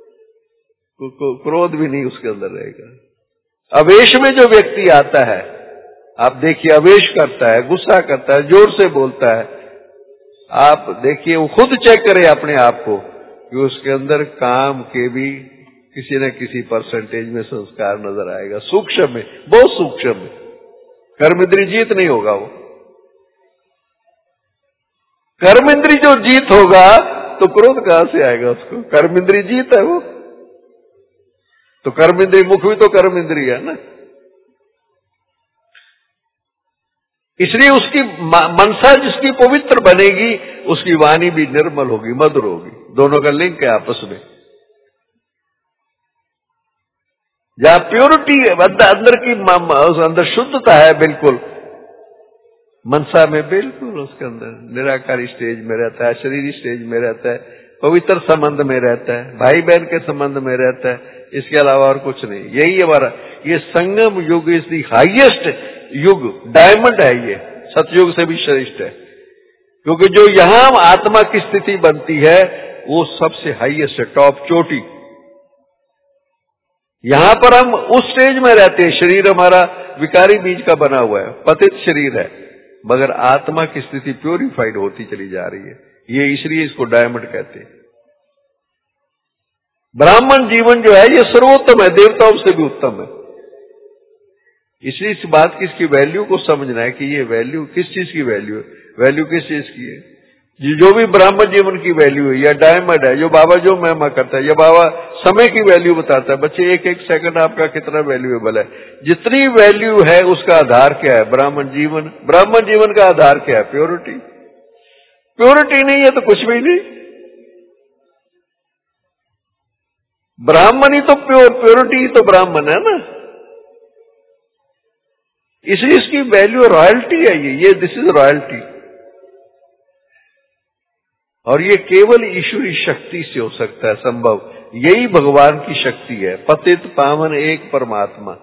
क्रोध भी नहीं उसके अंदर रहेगा। अवेश में जो व्यक्ति आता है, आप देखिए अवेश करता है, गुस्सा करता है, जोर से बोलता है, आप देखिए वो खुद चेक करे अपने आप को कि उसके अंदर काम के भी किसी न किसी परसेंटेज में संस्कार नजर आएगा, सूक्ष्म में, बहुत सूक्ष्म में। कर्मेंद्री जीत नहीं होगा वो। कर्मेंद्री जो जीत होगा तो क्रोध कहां से आएगा उसको, कर्मेंद्री जीत है वो तो। कर्मेंद्री मुख भी तो कर्मेंद्री है ना, इसलिए उसकी मनसा जिसकी पवित्र बनेगी, उसकी वाणी भी निर्मल होगी, मधुर होगी। दोनों का लिंक है आपस में। जहां प्योरिटी अंदर की अंदर शुद्धता है बिल्कुल, मनसा में बिल्कुल उसके अंदर निराकारी स्टेज में रहता है, शरीरी स्टेज में रहता है, पवित्र संबंध में रहता है, भाई बहन के संबंध में रहता है, इसके अलावा और कुछ नहीं। यही हमारा ये संगम युग इज द हाईएस्ट युग, डायमंड है ये, सतयुग से भी श्रेष्ठ है। क्योंकि जो यहां आत्मा की स्थिति बनती है वो सबसे हाईएस्ट है, टॉप चोटी। यहां पर हम उस स्टेज में रहते हैं, शरीर हमारा विकारी बीज का बना हुआ है, पतित शरीर है, मगर आत्मा की स्थिति प्योरीफाइड होती चली जा रही है। ये इसलिए इसको डायमंड कहते हैं। ब्राह्मण जीवन जो है ये सर्वोत्तम है, देवताओं से भी उत्तम है। इसलिए इस बात की, इसकी वैल्यू को समझना है कि ये वैल्यू किस चीज की वैल्यू है, वैल्यू किस चीज की है। जो भी ब्राह्मण जीवन की वैल्यू है, या डायमंड है, जो बाबा जो महिमा करता है, या बाबा समय की वैल्यू बताता है, बच्चे एक एक सेकंड आपका कितना वैल्यूएबल है, जितनी वैल्यू है उसका आधार क्या है, ब्राह्मण जीवन। ब्राह्मण जीवन का आधार क्या है, प्योरिटी। प्योरिटी नहीं है तो कुछ भी नहीं। ब्राह्मण ही तो प्योरिटी ही तो ब्राह्मण है ना, इसलिए इसकी वैल्यू रॉयल्टी है ये दिस इज रॉयल्टी। और ये केवल ईश्वरी शक्ति से हो सकता है संभव, यही भगवान की शक्ति है। पतित पावन एक परमात्मा।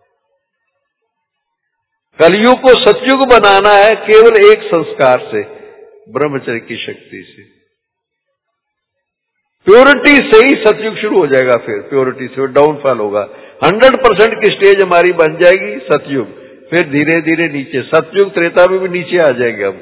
कलयुग को सतयुग बनाना है केवल एक संस्कार से, ब्रह्मचर्य की शक्ति से। प्योरिटी से ही सतयुग शुरू हो जाएगा, फिर प्योरिटी से डाउनफॉल होगा। 100% की स्टेज हमारी बन जाएगी सतयुग, फिर धीरे धीरे नीचे, सतयुग त्रेता में भी नीचे आ जाएंगे हम।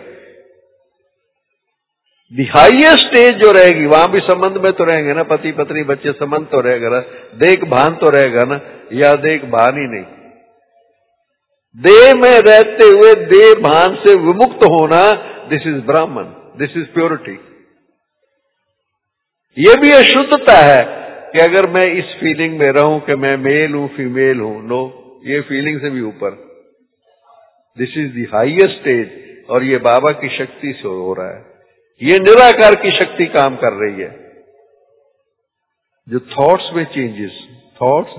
दी हाईएस्ट स्टेज जो रहेगी वहां भी संबंध में तो रहेंगे ना, पति पत्नी बच्चे संबंध तो रहेगा ना, देख भान तो रहेगा ना, या देख भान ही नहीं। देह में रहते हुए देह भान से विमुक्त होना, this is Brahmin, this is purity. ये भी अशुद्धता है कि अगर मैं इस फीलिंग में रहूं कि मैं मेल हूं फीमेल हूं, नो, ये फीलिंग से भी ऊपर। This is the highest stage, और ये बाबा की शक्ति से हो रहा है। ये निराकार की शक्ति काम कर रही है। जो थॉट्स में चेंजेस, थॉट्स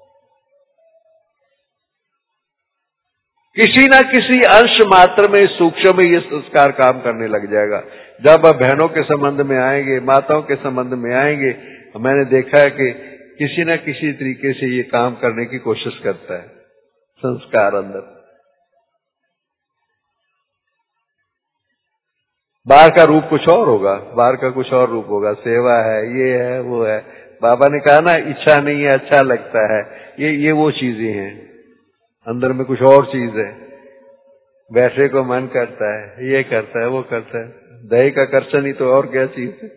किसी ना किसी अंश मात्र में सूक्ष्म में ये संस्कार काम करने लग जाएगा। जब आप बहनों के संबंध में आएंगे, माताओं के संबंध में आएंगे, मैंने देखा है कि किसी न किसी तरीके से ये काम करने की कोशिश करता है। संस्कार अंदर। बाहर का रूप कुछ और होगा, बाहर का कुछ और रूप होगा, सेवा है, ये है, वो है। बाबा ने कहा ना, इच्छा नहीं है, अच्छा लगता है, ये वो चीजें हैं। अंदर में कुछ और चीज है, बैठने को मन करता है, ये करता है, वो करता है। दही का कर्षण ही तो और क्या चीज है।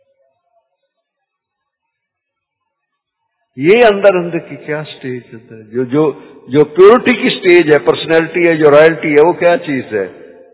ये अंदर की क्या स्टेज है, जो प्योरिटी की स्टेज है, पर्सनैलिटी है, जो रॉयल्टी है, वो क्या चीज है।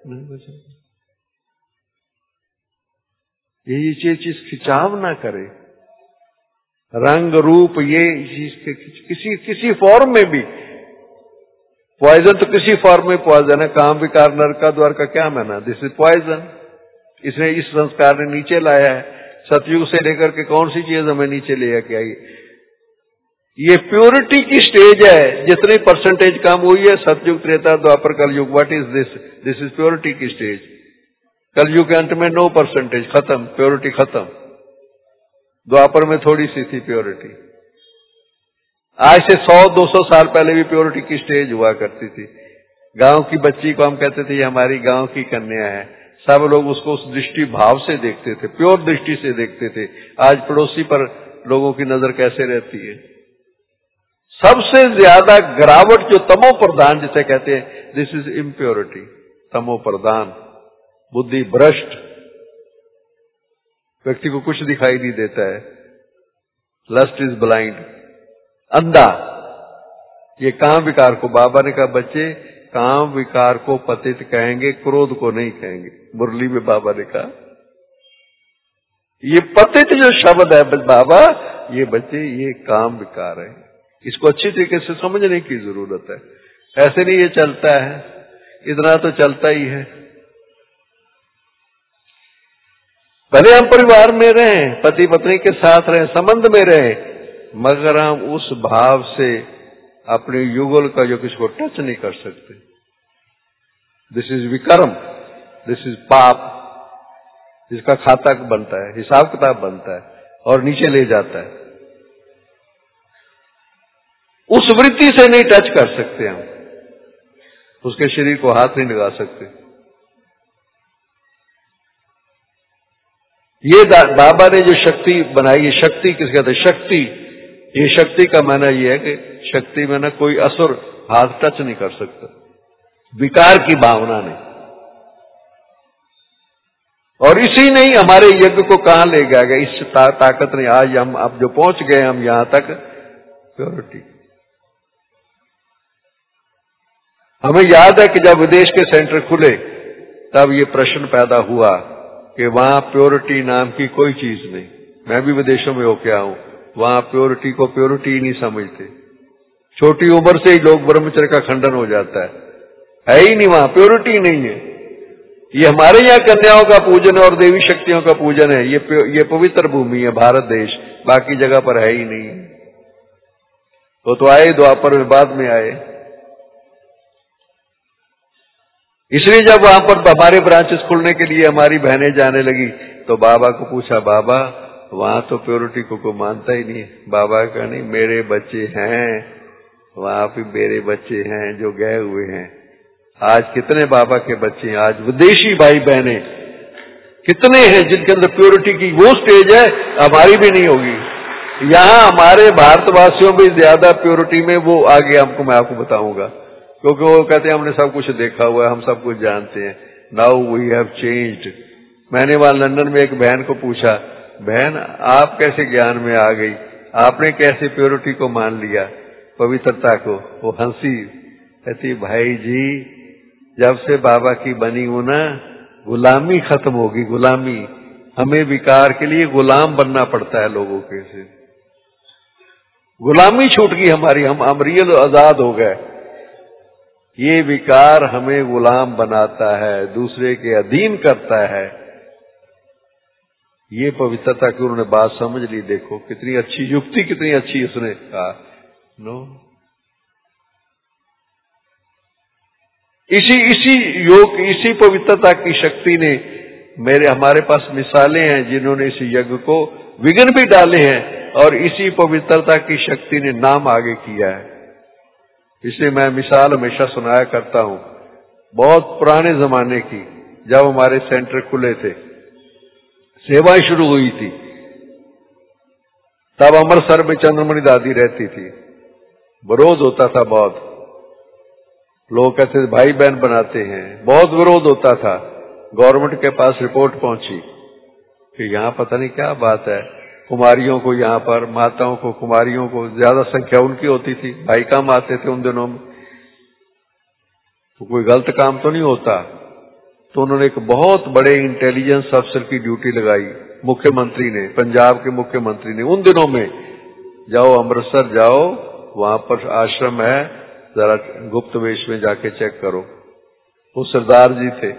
ये चीज खिंचाव ना करे, रंग रूप, ये चीज किसी फॉर्म में भी। पॉइजन तो किसी फॉर्म में पॉइजन है। काम विकार नरक का द्वार का क्या माना, दिस इज पॉइजन। इसने इस संस्कार ने नीचे लाया है। सतयुग से लेकर के कौन सी चीज हमें नीचे ले के आई। ये प्योरिटी की स्टेज है। जितनी परसेंटेज कम हुई है, सतयुग, त्रेता, द्वापर, कलयुग, what is this is purity की स्टेज। कलयुग के अंत में 9%, खत्म, प्योरिटी खत्म। द्वापर में थोड़ी सी थी प्योरिटी। आज से 100-200 साल पहले भी प्योरिटी की स्टेज हुआ करती थी। गांव की बच्ची को हम कहते थे ये हमारी गांव की कन्या है। सब लोग उसको उस दृष्टि भाव से देखते थे, प्योर दृष्टि से देखते थे। आज पड़ोसी पर लोगों की नजर कैसे रहती है। सबसे ज्यादा गिरावट जो तमो प्रधान जिसे कहते हैं, दिस इज इम्प्योरिटी, तमो प्रधान, बुद्धि भ्रष्ट, व्यक्ति को कुछ दिखाई नहीं देता है। लस्ट इज ब्लाइंड, अंधा। ये काम विकार को बाबा ने कहा, बच्चे काम विकार को पतित कहेंगे, क्रोध को नहीं कहेंगे। मुरली में बाबा ने कहा ये पतित जो शब्द है बाबा, ये बच्चे ये काम विकार है। इसको अच्छी तरीके से समझने की जरूरत है। ऐसे नहीं ये चलता है, इतना तो चलता ही है। भले हम परिवार में रहें, पति पत्नी के साथ रहें, संबंध में रहें, मगर हम उस भाव से अपने युगल का जो किसी को टच नहीं कर सकते। This is vikarm, this is paap, जिसका खाता बनता है, हिसाब किताब बनता है और नीचे ले जाता है। उस वृत्ति से नहीं टच कर सकते हम, उसके शरीर को हाथ नहीं लगा सकते। ये बाबा ने जो शक्ति बनाई, ये शक्ति किस कहते हैं, शक्ति। ये शक्ति का माना यह है कि शक्ति में ना कोई असुर हाथ टच नहीं कर सकता, विकार की भावना नहीं। और इसी नहीं हमारे यज्ञ को कहां ले गया, इस ताकत ने आज हम अब जो पहुंच गए हम यहां तक, प्योरिटी। हमें याद है कि जब विदेश के सेंटर खुले तब ये प्रश्न पैदा हुआ कि वहां प्योरिटी नाम की कोई चीज नहीं। मैं भी विदेशों में होके आऊं, वहां प्योरिटी को प्योरिटी ही नहीं समझते। छोटी उम्र से ही लोग ब्रह्मचर्य का खंडन हो जाता है ही नहीं, वहां प्योरिटी नहीं है। ये हमारे यहाँ कन्याओं का पूजन और देवी शक्तियों का पूजन है। ये पवित्र भूमि है भारत देश, बाकी जगह पर है ही नहीं। तो आए द्वापर में, बाद में आए। इसलिए जब वहां पर हमारे ब्रांचेस खुलने के लिए हमारी बहनें जाने लगी तो बाबा को पूछा, बाबा वहां तो प्योरिटी को मानता ही नहीं। बाबा का नहीं, मेरे बच्चे हैं, वहां भी मेरे बच्चे हैं जो गए हुए हैं। आज कितने बाबा के बच्चे हैं, आज विदेशी भाई बहनें कितने हैं जिनके अंदर प्योरिटी की वो स्टेज है, हमारी भी नहीं होगी। यहाँ हमारे भारतवासियों में ज्यादा प्योरिटी में वो आगे हमको, मैं आपको बताऊंगा, क्योंकि वो कहते हैं हमने सब कुछ देखा हुआ है, हम सब कुछ जानते हैं। Now we have changed. मैंने वहां लंदन में एक बहन को पूछा, बहन आप कैसे ज्ञान में आ गई, आपने कैसे प्योरिटी को मान लिया, पवित्रता को। वो हंसी, कहती भाई जी जब से बाबा की बनी हूं ना, गुलामी खत्म होगी, गुलामी। हमें विकार के लिए गुलाम बनना पड़ता है लोगों के से। गुलामी छूट गई हमारी, हम रियल आजाद हो गए। ये विकार हमें गुलाम बनाता है, दूसरे के अधीन करता है। ये पवित्रता की उन्होंने बात समझ ली। देखो कितनी अच्छी युक्ति, कितनी अच्छी उसने कहा। नो, इसी योग, इसी पवित्रता की शक्ति ने हमारे पास मिसालें हैं जिन्होंने इस यज्ञ को विघ्न भी डाले हैं, और इसी पवित्रता की शक्ति ने नाम आगे किया है। इसलिए मैं मिसाल हमेशा सुनाया करता हूं, बहुत पुराने जमाने की, जब हमारे सेंटर खुले थे, सेवाएं शुरू हुई थी, तब अमृतसर में चंद्रमणि दादी रहती थी। विरोध होता था बहुत, लोग कहते थे भाई बहन बनाते हैं, बहुत विरोध होता था। गवर्नमेंट के पास रिपोर्ट पहुंची कि यहाँ पता नहीं क्या बात है, कुमारियों को यहाँ पर, माताओं को, कुमारियों को ज्यादा संख्या उनकी होती थी, भाई कम आते थे उन दिनों में, तो कोई गलत काम तो नहीं होता। तो उन्होंने एक बहुत बड़े इंटेलिजेंस अफसर की ड्यूटी लगाई, मुख्यमंत्री ने, पंजाब के मुख्यमंत्री ने, उन दिनों में, जाओ अमृतसर जाओ, वहां पर आश्रम है, जरा गुप्त वेश में जाके चेक करो। वो सरदार जी थे,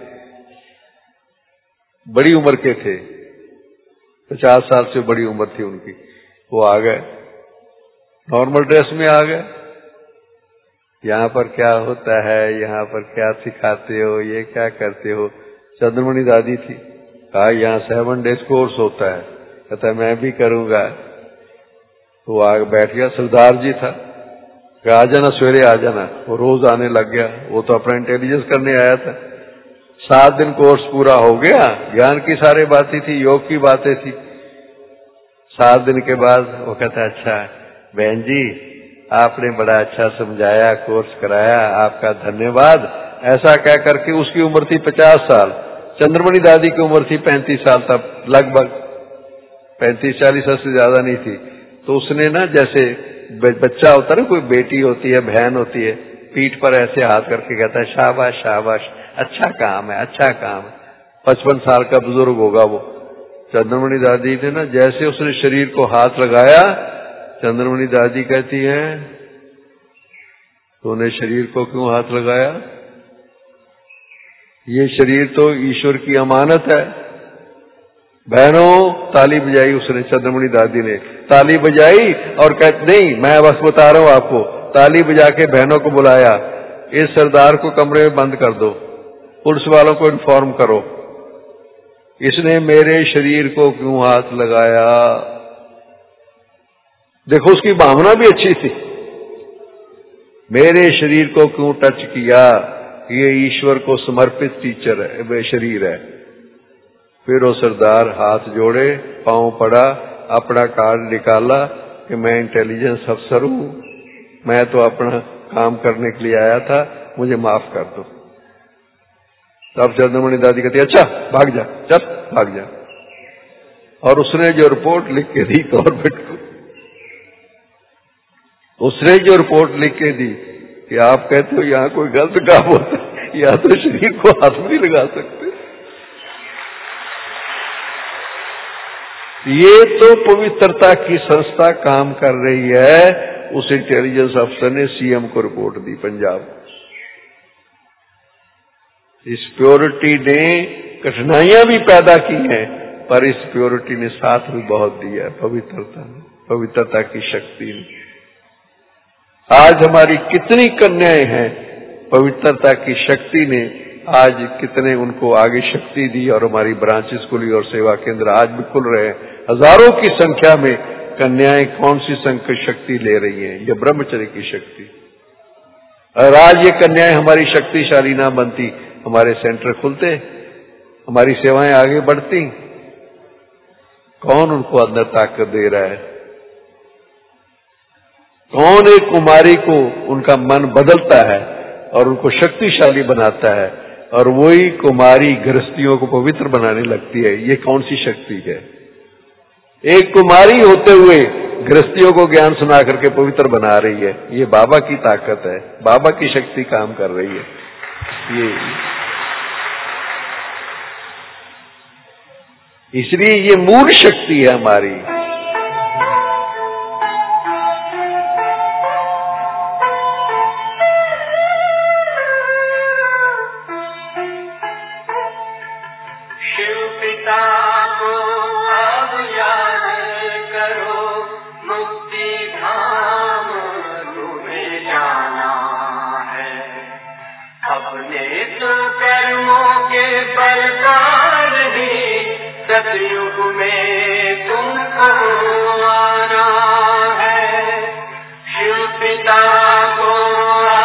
बड़ी उम्र के थे, 50 साल से बड़ी उम्र थी उनकी। वो आ गए, नॉर्मल ड्रेस में आ गए, यहाँ पर क्या होता है, यहाँ पर क्या सिखाते हो, ये क्या करते हो। चंद्रमणि दादी थी, कहा यहाँ 7 डेज कोर्स होता है, कहता मैं भी करूंगा। तो आगे बैठ गया, सरदार जी था, आ जाना सवेरे आ जाना। वो रोज आने लग गया, वो तो अपना इंटेलिजेंस करने आया था। 7 दिन कोर्स पूरा हो गया, ज्ञान की सारी बातें थी, योग की बातें थी। 7 दिन के बाद वो कहता अच्छा बहन जी, आपने बड़ा अच्छा समझाया, कोर्स कराया, आपका धन्यवाद। ऐसा कह करके उसकी उम्र थी 50 साल, चंद्रमणि दादी की उम्र थी 35 साल तक, लगभग 35-40 से ज्यादा नहीं थी। तो उसने ना, जैसे बच्चा होता है ना, कोई बेटी होती है, बहन होती है, पीठ पर ऐसे हाथ करके कहता है शाबाश शाबाश, अच्छा काम है, अच्छा काम है। 55 साल का बुजुर्ग होगा वो। चंद्रमणि दादी ने ना, जैसे उसने शरीर को हाथ लगाया, चंद्रमणि दादी कहती है तूने शरीर को क्यों हाथ लगाया, ये शरीर तो ईश्वर की अमानत है। बहनों, ताली बजाई उसने, चंद्रमणि दादी ने ताली बजाई और कहती नहीं, मैं बस बता रहा हूं आपको, ताली बजा के बहनों को बुलाया, इस सरदार को कमरे में बंद कर दो, पुलिस वालों को इन्फॉर्म करो, इसने मेरे शरीर को क्यों हाथ लगाया। देखो उसकी भावना भी अच्छी थी, मेरे शरीर को क्यों टच किया, ये ईश्वर को समर्पित टीचर है, वे शरीर है। फिर वो सरदार हाथ जोड़े, पांव पड़ा, अपना कार्ड निकाला कि मैं इंटेलिजेंस अफसर हूं, मैं तो अपना काम करने के लिए आया था, मुझे माफ कर दो। तब चंद्रमणि दादी कहती अच्छा भाग जा, चल भाग जा। और उसने जो रिपोर्ट लिख के दी गवर्नमेंट को, उसने जो रिपोर्ट लिख के दी कि आप कहते हो यहाँ कोई गलत काम होता है, या तो शरीर को हाथ नहीं लगा सकते। ये तो पवित्रता की संस्था काम कर रही है। उस इंटेलिजेंस अफसर ने सीएम को रिपोर्ट दी पंजाब। इस प्योरिटी ने कठिनाइयां भी पैदा की हैं, पर इस प्योरिटी ने साथ भी बहुत दिया है, पवित्रता की शक्ति ने। आज हमारी कितनी कन्याएं हैं, पवित्रता की शक्ति ने आज कितने उनको आगे शक्ति दी, और हमारी ब्रांचेस खुली और सेवा केंद्र आज भी खुल रहे हैं। हजारों की संख्या में कन्याएं कौन सी शक्ति ले रही हैं, ये ब्रह्मचर्य की शक्ति। और आज ये कन्याएं हमारी शक्तिशाली ना बनती, हमारे सेंटर खुलते, हमारी सेवाएं आगे बढ़ती, कौन उनको अंदर ताकत दे रहा है? कौन एक कुमारी को उनका मन बदलता है और उनको शक्तिशाली बनाता है, और वही कुमारी गृहस्थियों को पवित्र बनाने लगती है? ये कौन सी शक्ति है? एक कुमारी होते हुए गृहस्थियों को ज्ञान सुना करके पवित्र बना रही है, ये बाबा की ताकत है, बाबा की शक्ति काम कर रही है। ये इसलिए ये मूल शक्ति है हमारी। सतयुग में तुमको आना है, शिव पिता को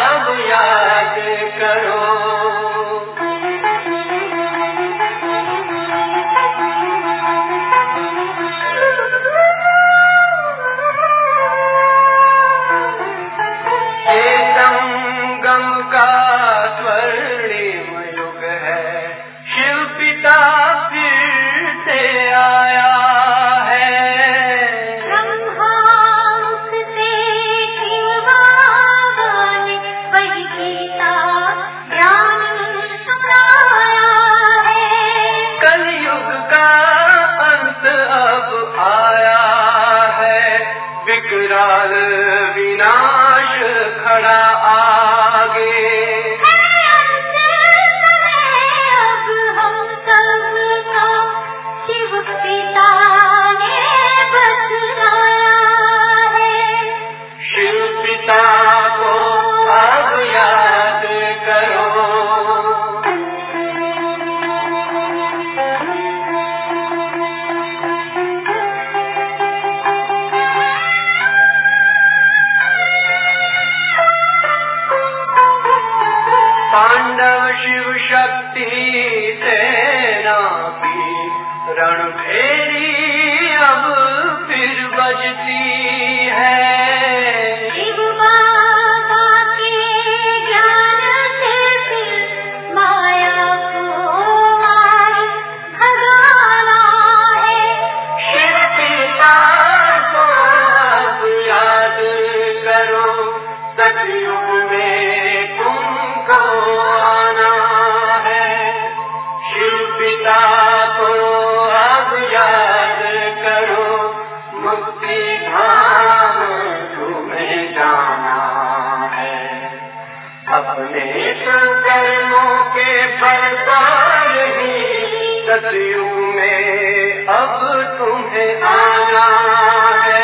संगम का स्वर्णिम युग है, शिव पिता फिर से आया है। ब्रह्मा उससे खिलवाने वही गीता ज्ञान सुनाया है। कलयुग का अंत अब आया है, विकराल विनाश खड़ा आगे। अब हम सबका शिव पिता ने बतलाया है। शिव पिता को अब याद करो। पांडव शिव शक्ति सेना की रणभेरी अब फिर बजती है। शिव बाबा के ज्ञान से फिर माया को मार भगाना है। शिव पिता को अब याद करो, सतयुग में तुमको आना है। शिव पिता को अब याद करो, मुक्ति धाम तुम्हें जाना है। अपने कर्मों के बल पर ही सतयुग में अब तुम्हें आना है।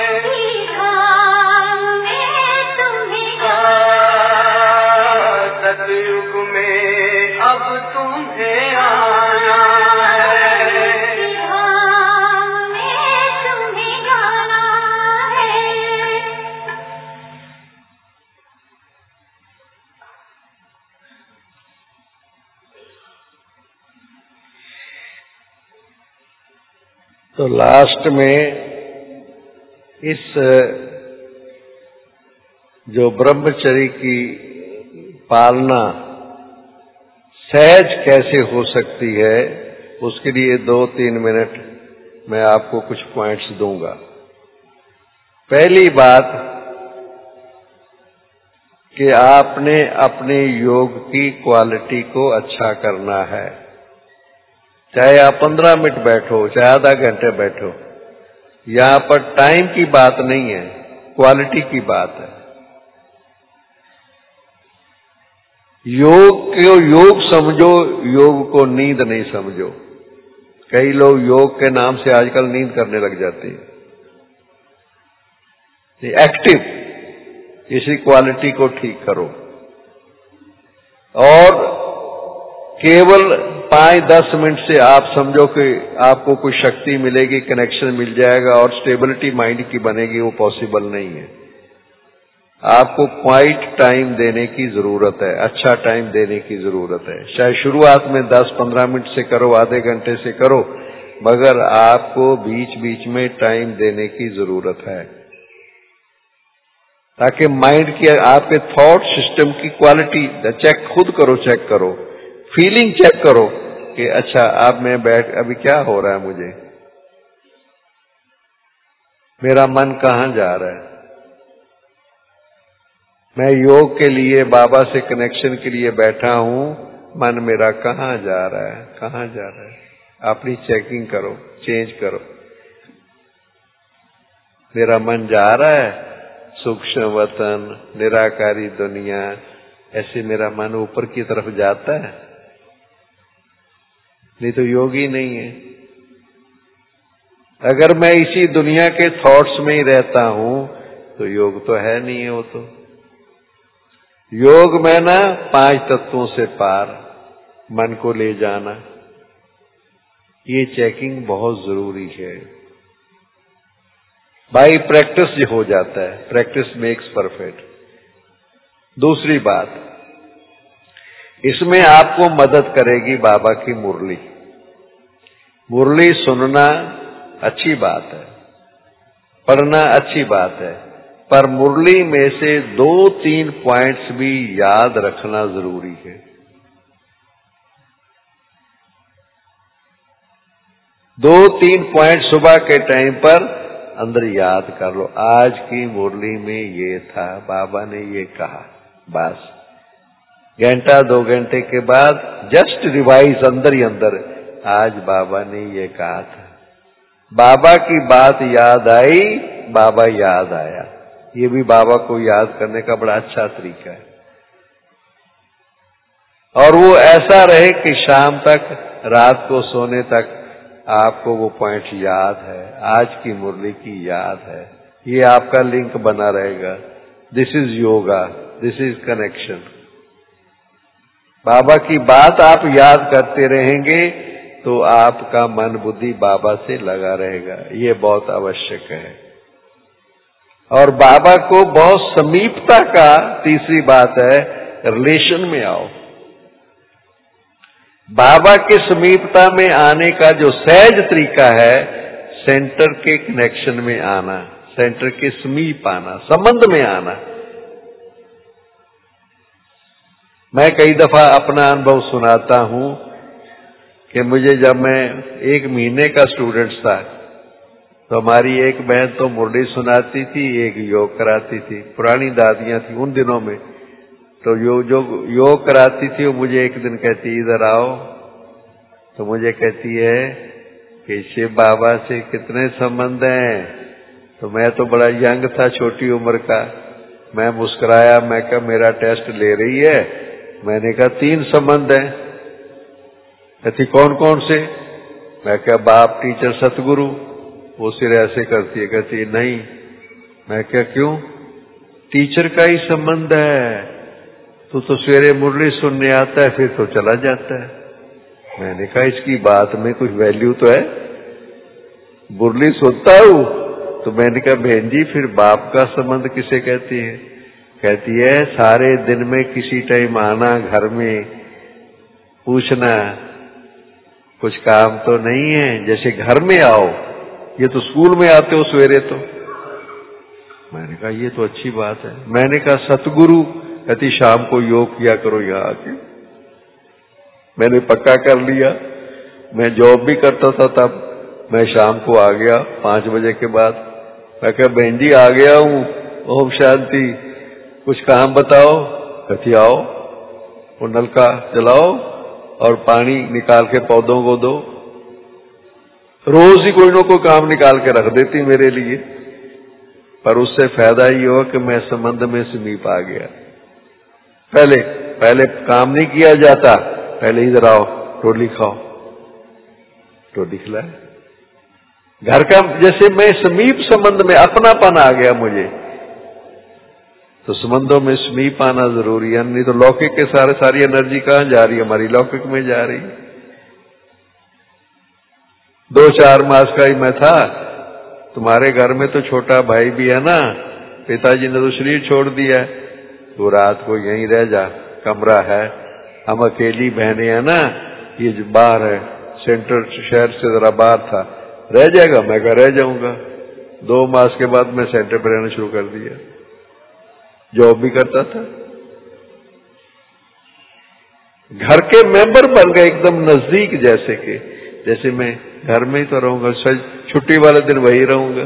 सतयुग में अब तुम्हें आना है। तो लास्ट में इस जो ब्रह्मचर्य की पालना सहज कैसे हो सकती है, उसके लिए 2-3 मिनट मैं आपको कुछ पॉइंट्स दूंगा। पहली बात कि आपने अपने योग की क्वालिटी को अच्छा करना है। चाहे आप 15 मिनट बैठो, चाहे आधा घंटे बैठो, यहाँ पर टाइम की बात नहीं है, क्वालिटी की बात है। योग को योग समझो, योग को नींद नहीं समझो। कई लोग योग के नाम से आजकल नींद करने लग जाते हैं। एक्टिव, इसी क्वालिटी को ठीक करो और केवल 5-10 मिनट से आप समझो कि आपको कुछ शक्ति मिलेगी, कनेक्शन मिल जाएगा और स्टेबिलिटी माइंड की बनेगी, वो पॉसिबल नहीं है। आपको क्वाइट टाइम देने की जरूरत है, अच्छा टाइम देने की जरूरत है। शायद शुरुआत में 10-15 मिनट से करो, आधे घंटे से करो, मगर आपको बीच बीच में टाइम देने की जरूरत है, ताकि माइंड की, आपके थॉट सिस्टम की क्वालिटी चेक खुद करो, चेक करो, फीलिंग चेक करो कि अच्छा अब मैं अभी क्या हो रहा है, मुझे मेरा मन कहाँ जा रहा है, मैं योग के लिए, बाबा से कनेक्शन के लिए बैठा हूं, मन मेरा कहाँ जा रहा है, कहाँ जा रहा है। अपनी चेकिंग करो, चेंज करो। मेरा मन जा रहा है सूक्ष्म वतन, निराकारी दुनिया, ऐसे मेरा मन ऊपर की तरफ जाता है, नहीं तो योगी नहीं है। अगर मैं इसी दुनिया के थॉट्स में ही रहता हूं तो योग तो है नहीं है। वो तो योग में ना 5 तत्वों से पार मन को ले जाना, ये चेकिंग बहुत जरूरी है। बाई प्रैक्टिस हो जाता है, प्रैक्टिस मेक्स परफेक्ट। दूसरी बात, इसमें आपको मदद करेगी बाबा की मुरली। मुरली सुनना अच्छी बात है, पढ़ना अच्छी बात है, पर मुरली में से 2-3 पॉइंट्स भी याद रखना जरूरी है। 2-3 पॉइंट सुबह के टाइम पर अंदर याद कर लो। आज की मुरली में ये था, बाबा ने ये कहा, बस घंटा 2 घंटे के बाद जस्ट रिवाइज अंदर ही अंदर, आज बाबा ने ये कहा था। बाबा की बात याद आई, बाबा याद आया। ये भी बाबा को याद करने का बड़ा अच्छा तरीका है। और वो ऐसा रहे कि शाम तक, रात को सोने तक आपको वो पॉइंट याद है, आज की मुरली की याद है। ये आपका लिंक बना रहेगा। This is yoga, this is connection. बाबा की बात आप याद करते रहेंगे तो आपका मन बुद्धि बाबा से लगा रहेगा। ये बहुत आवश्यक है। और बाबा को बहुत समीपता का, तीसरी बात है, रिलेशन में आओ। बाबा के समीपता में आने का जो सहज तरीका है, सेंटर के कनेक्शन में आना, सेंटर के समीप आना, संबंध में आना। मैं कई दफा अपना अनुभव सुनाता हूं कि मुझे, जब मैं 1 महीने का स्टूडेंट था, तो हमारी एक बहन तो मुरली सुनाती थी, एक योग कराती थी। पुरानी दादियां थी उन दिनों में, तो जो योग कराती थी वो मुझे एक दिन कहती, इधर आओ। तो मुझे कहती है कि शिव बाबा से कितने संबंध हैं। तो मैं तो बड़ा यंग था, छोटी उम्र का। मैं मुस्कुराया, मैं कहा मेरा टेस्ट ले रही है। मैंने कहा 3 संबंध हैं। कहती कौन कौन से? मैं कहा बाप, टीचर, सतगुरु। वो सिर ऐसे करती है, कहती नहीं। मैं क्या, क्यों? टीचर का ही संबंध है। तू तो सवेरे मुरली सुनने आता है, फिर तो चला जाता है। मैंने कहा इसकी बात में कुछ वैल्यू तो है, मुरली सुनता हूं। तो मैंने कहा बहन जी, फिर बाप का संबंध किसे कहती है? कहती है सारे दिन में किसी टाइम आना, घर में पूछना, कुछ काम तो नहीं है, जैसे घर में आओ। ये तो स्कूल में आते हो सवेरे तो। मैंने कहा ये तो अच्छी बात है। मैंने कहा सतगुरु? कहती शाम को योग किया करो यहाँ आके। मैंने पक्का कर लिया। मैं जॉब भी करता था तब। मैं शाम को आ गया 5 बजे के बाद। मैं कहा बहन जी आ गया हूँ, ओम शांति, कुछ काम बताओ। कहती आओ, वो नलका जलाओ और पानी निकाल के पौधों को दो। रोज ही कोई न कोई काम निकाल के रख देती मेरे लिए। पर उससे फायदा ये हुआ कि मैं संबंध में समीप आ गया। पहले काम नहीं किया जाता, पहले इधर आओ, रोटी खाओ, रोटी खिलाए। घर का, जैसे मैं समीप संबंध में, अपनापन आ गया मुझे। तो संबंधों में समीप आना जरूरी है। नहीं तो लौकिक के सारी एनर्जी कहां जा रही है? हमारी लौकिक में जा रही। 2-4 मास का ही मैं था। तुम्हारे घर में तो छोटा भाई भी है ना, पिताजी ने तो शरीर छोड़ दिया। तो रात को यहीं रह जा, कमरा है। हम अकेली बहनें हैं ना, ये जो बाहर है, सेंटर शहर से जरा बाहर था, रह जाएगा? मैं कहा रह जाऊंगा। 2 मास के बाद मैं सेंटर पर रहना शुरू कर दिया। जॉब भी करता था। घर के मेंबर बन गए एकदम नजदीक, जैसे कि जैसे मैं घर में ही तो रहूंगा, छुट्टी वाले दिन वही रहूंगा।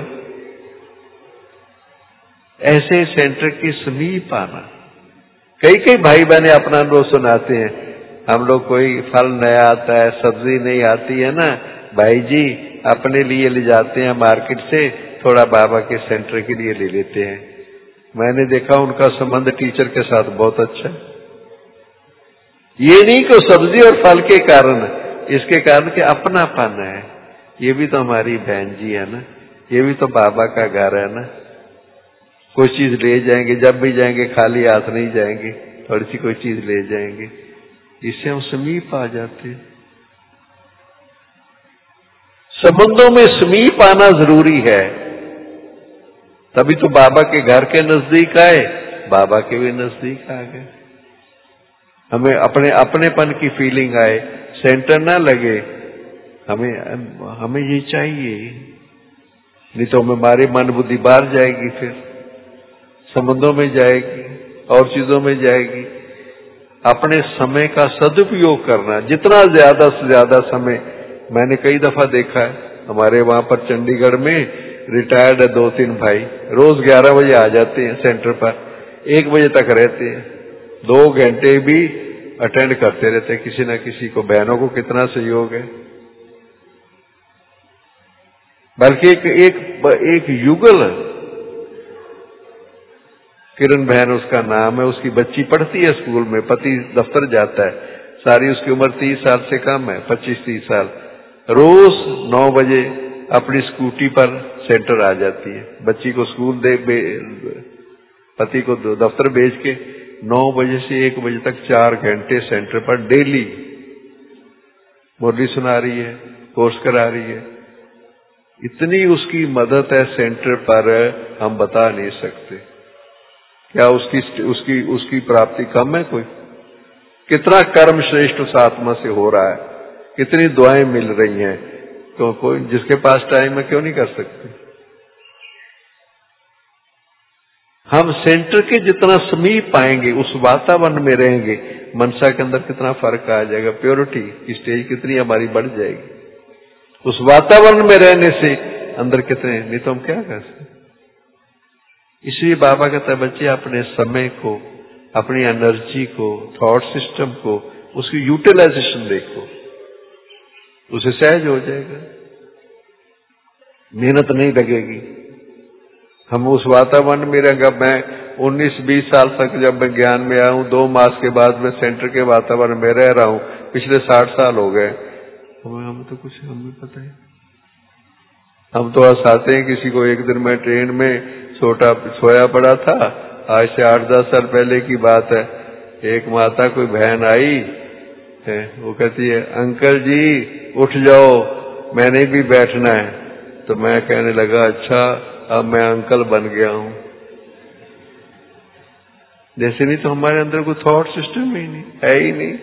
ऐसे सेंटर के समीप आना। कई भाई बहने अपना अनुभव सुनाते हैं, हम लोग कोई फल नया आता है, सब्जी नहीं आती है ना, भाई जी अपने लिए ले जाते हैं मार्केट से, थोड़ा बाबा के सेंटर के लिए ले लेते हैं। मैंने देखा उनका संबंध टीचर के साथ बहुत अच्छा। ये नहीं कि सब्जी और फल के कारण, इसके कारण कि अपनापन है। ये भी तो हमारी बहन जी है ना, ये भी तो बाबा का घर है ना। कोई चीज ले जाएंगे, जब भी जाएंगे खाली हाथ नहीं जाएंगे, थोड़ी सी कोई चीज ले जाएंगे। इससे हम समीप आ जाते हैं। संबंधों में समीप आना जरूरी है, तभी तो बाबा के घर के नजदीक आए, बाबा के भी नजदीक आ गए। हमें अपनेपन की फीलिंग आए, सेंटर ना लगे। हमें ये चाहिए, नहीं तो हमारी मन बुद्धि बाहर जाएगी। फिर संबंधों में जाएगी और चीजों में जाएगी। अपने समय का सदुपयोग करना, जितना ज्यादा से ज्यादा समय। मैंने कई दफा देखा है, हमारे वहां पर चंडीगढ़ में रिटायर्ड है 2-3 भाई, रोज 11 बजे आ जाते हैं सेंटर पर, 1 बजे तक रहते हैं, 2 घंटे भी अटेंड करते रहते हैं किसी न किसी को। बहनों को कितना सहयोग है। बल्कि एक युगल, किरण बहन उसका नाम है, उसकी बच्ची पढ़ती है स्कूल में, पति दफ्तर जाता है, सारी उसकी उम्र 30 साल से कम है, 25-30 साल। रोज 9 बजे अपनी स्कूटी पर सेंटर आ जाती है, बच्ची को स्कूल पति को दफ्तर भेज के 9 बजे से 1 बजे तक 4 घंटे सेंटर पर डेली मुरली सुना रही है, कोर्स करा रही है। इतनी उसकी मदद है सेंटर पर, हम बता नहीं सकते। क्या उसकी प्राप्ति कम है कोई? कितना कर्म श्रेष्ठ उस आत्मा से हो रहा है, कितनी दुआएं मिल रही हैं। तो कोई जिसके पास टाइम है क्यों नहीं कर सकते? हम सेंटर के जितना समीप पाएंगे, उस वातावरण में रहेंगे, मनसा के अंदर कितना फर्क आ जाएगा, प्योरिटी की स्टेज कितनी हमारी बढ़ जाएगी। उस वातावरण में रहने से अंदर कितने, नहीं तो हम क्या कर सकते। इसलिए बाबा कहता है बच्चे अपने समय को, अपनी एनर्जी को, थॉट सिस्टम को, उसकी यूटिलाइजेशन देखो, उसे सहज हो जाएगा, मेहनत नहीं लगेगी। हम उस वातावरण में रहेंगे। मैं 19-20 साल तक जब मैं ज्ञान में आया हूं, 2 मास के बाद मैं सेंटर के वातावरण में रह रहा हूं, पिछले 60 साल हो गए। हमें तो कुछ हमें पता है, हम तो हंसाते हैं किसी को। एक दिन मैं ट्रेन में सोया पड़ा था, आज से 8-10 साल पहले की बात है। एक माता कोई बहन आई है, वो कहती है अंकल जी उठ जाओ, मैंने भी बैठना है। तो मैं कहने लगा अच्छा अब मैं अंकल बन गया हूं। जैसे नहीं तो हमारे अंदर कोई थॉट सिस्टम ही नहीं है, ही नहीं।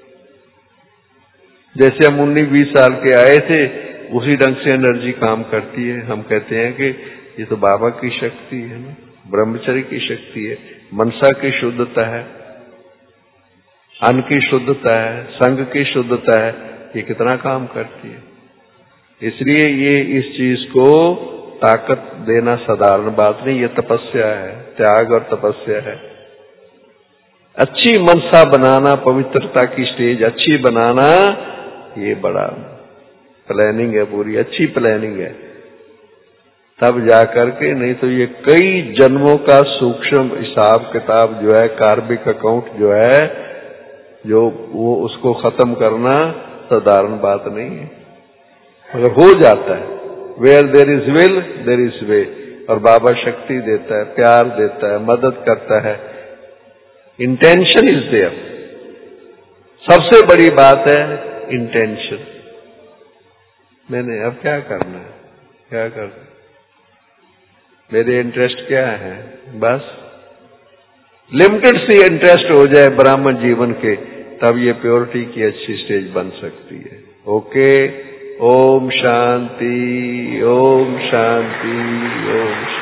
जैसे हम 19-20 साल के आए थे, उसी ढंग से एनर्जी काम करती है। हम कहते हैं कि ये तो बाबा की शक्ति है ना, ब्रह्मचर्य की शक्ति है, मनसा की शुद्धता है, अन्न की शुद्धता है, संग की शुद्धता है, ये कितना काम करती है। इसलिए ये इस चीज को ताकत देना साधारण बात नहीं, ये तपस्या है, त्याग और तपस्या है। अच्छी मनसा बनाना, पवित्रता की स्टेज अच्छी बनाना, ये बड़ा प्लानिंग है, पूरी अच्छी प्लानिंग है। तब जाकर के, नहीं तो ये कई जन्मों का सूक्ष्म हिसाब किताब जो है, कार्मिक अकाउंट जो है, जो वो उसको खत्म करना साधारण बात नहीं है। अगर हो जाता है, where there is will there is way, और बाबा शक्ति देता है, प्यार देता है, मदद करता है, इंटेंशन इज देयर। सबसे बड़ी बात है इंटेंशन। मैंने अब क्या करना है, क्या करना, मेरे इंटरेस्ट क्या है, बस लिमिटेड सी इंटरेस्ट हो जाए ब्राह्मण जीवन के, तब ये प्योरिटी की अच्छी स्टेज बन सकती है। ओके, ओम शांति, ओम शांति, ओम शांति।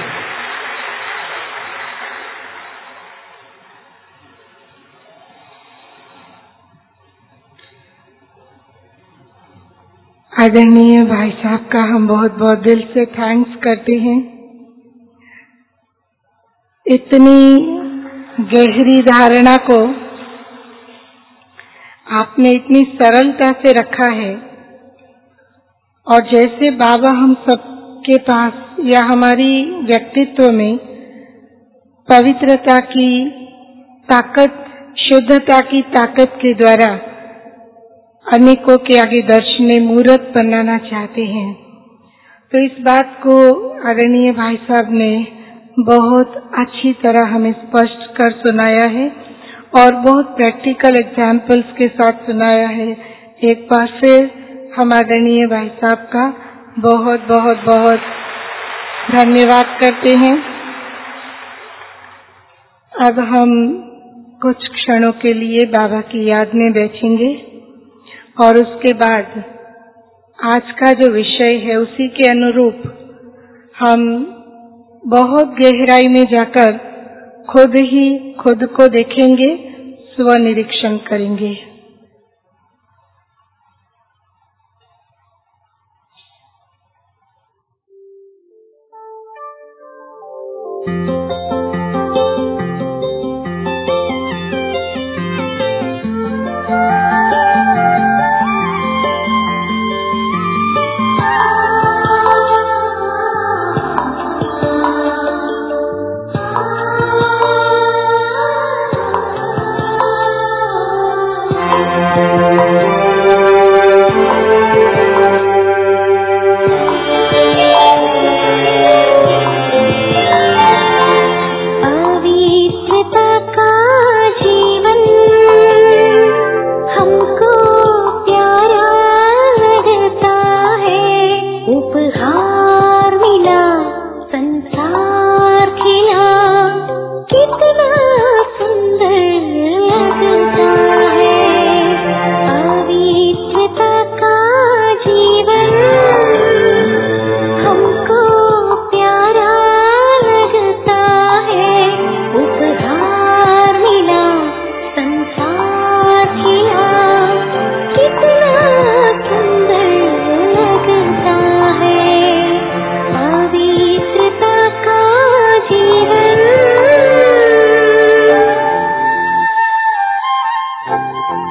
आदरणीय भाई साहब का हम बहुत बहुत दिल से थैंक्स करते हैं। इतनी गहरी धारणा को आपने इतनी सरलता से रखा है, और जैसे बाबा हम सबके पास या हमारी व्यक्तित्व में पवित्रता की ताकत, शुद्धता की ताकत के द्वारा अनेकों के आगे दर्शनीय मूर्त बनाना चाहते हैं, तो इस बात को आदरणीय भाई साहब ने बहुत अच्छी तरह हमें स्पष्ट कर सुनाया है और बहुत प्रैक्टिकल एग्जाम्पल्स के साथ सुनाया है। एक बार फिर हम आदरणीय भाई साहब का बहुत बहुत बहुत धन्यवाद करते हैं। अब हम कुछ क्षणों के लिए बाबा की याद में बैठेंगे और उसके बाद आज का जो विषय है उसी के अनुरूप हम बहुत गहराई में जाकर खुद ही खुद को देखेंगे, स्वनिरीक्षण करेंगे।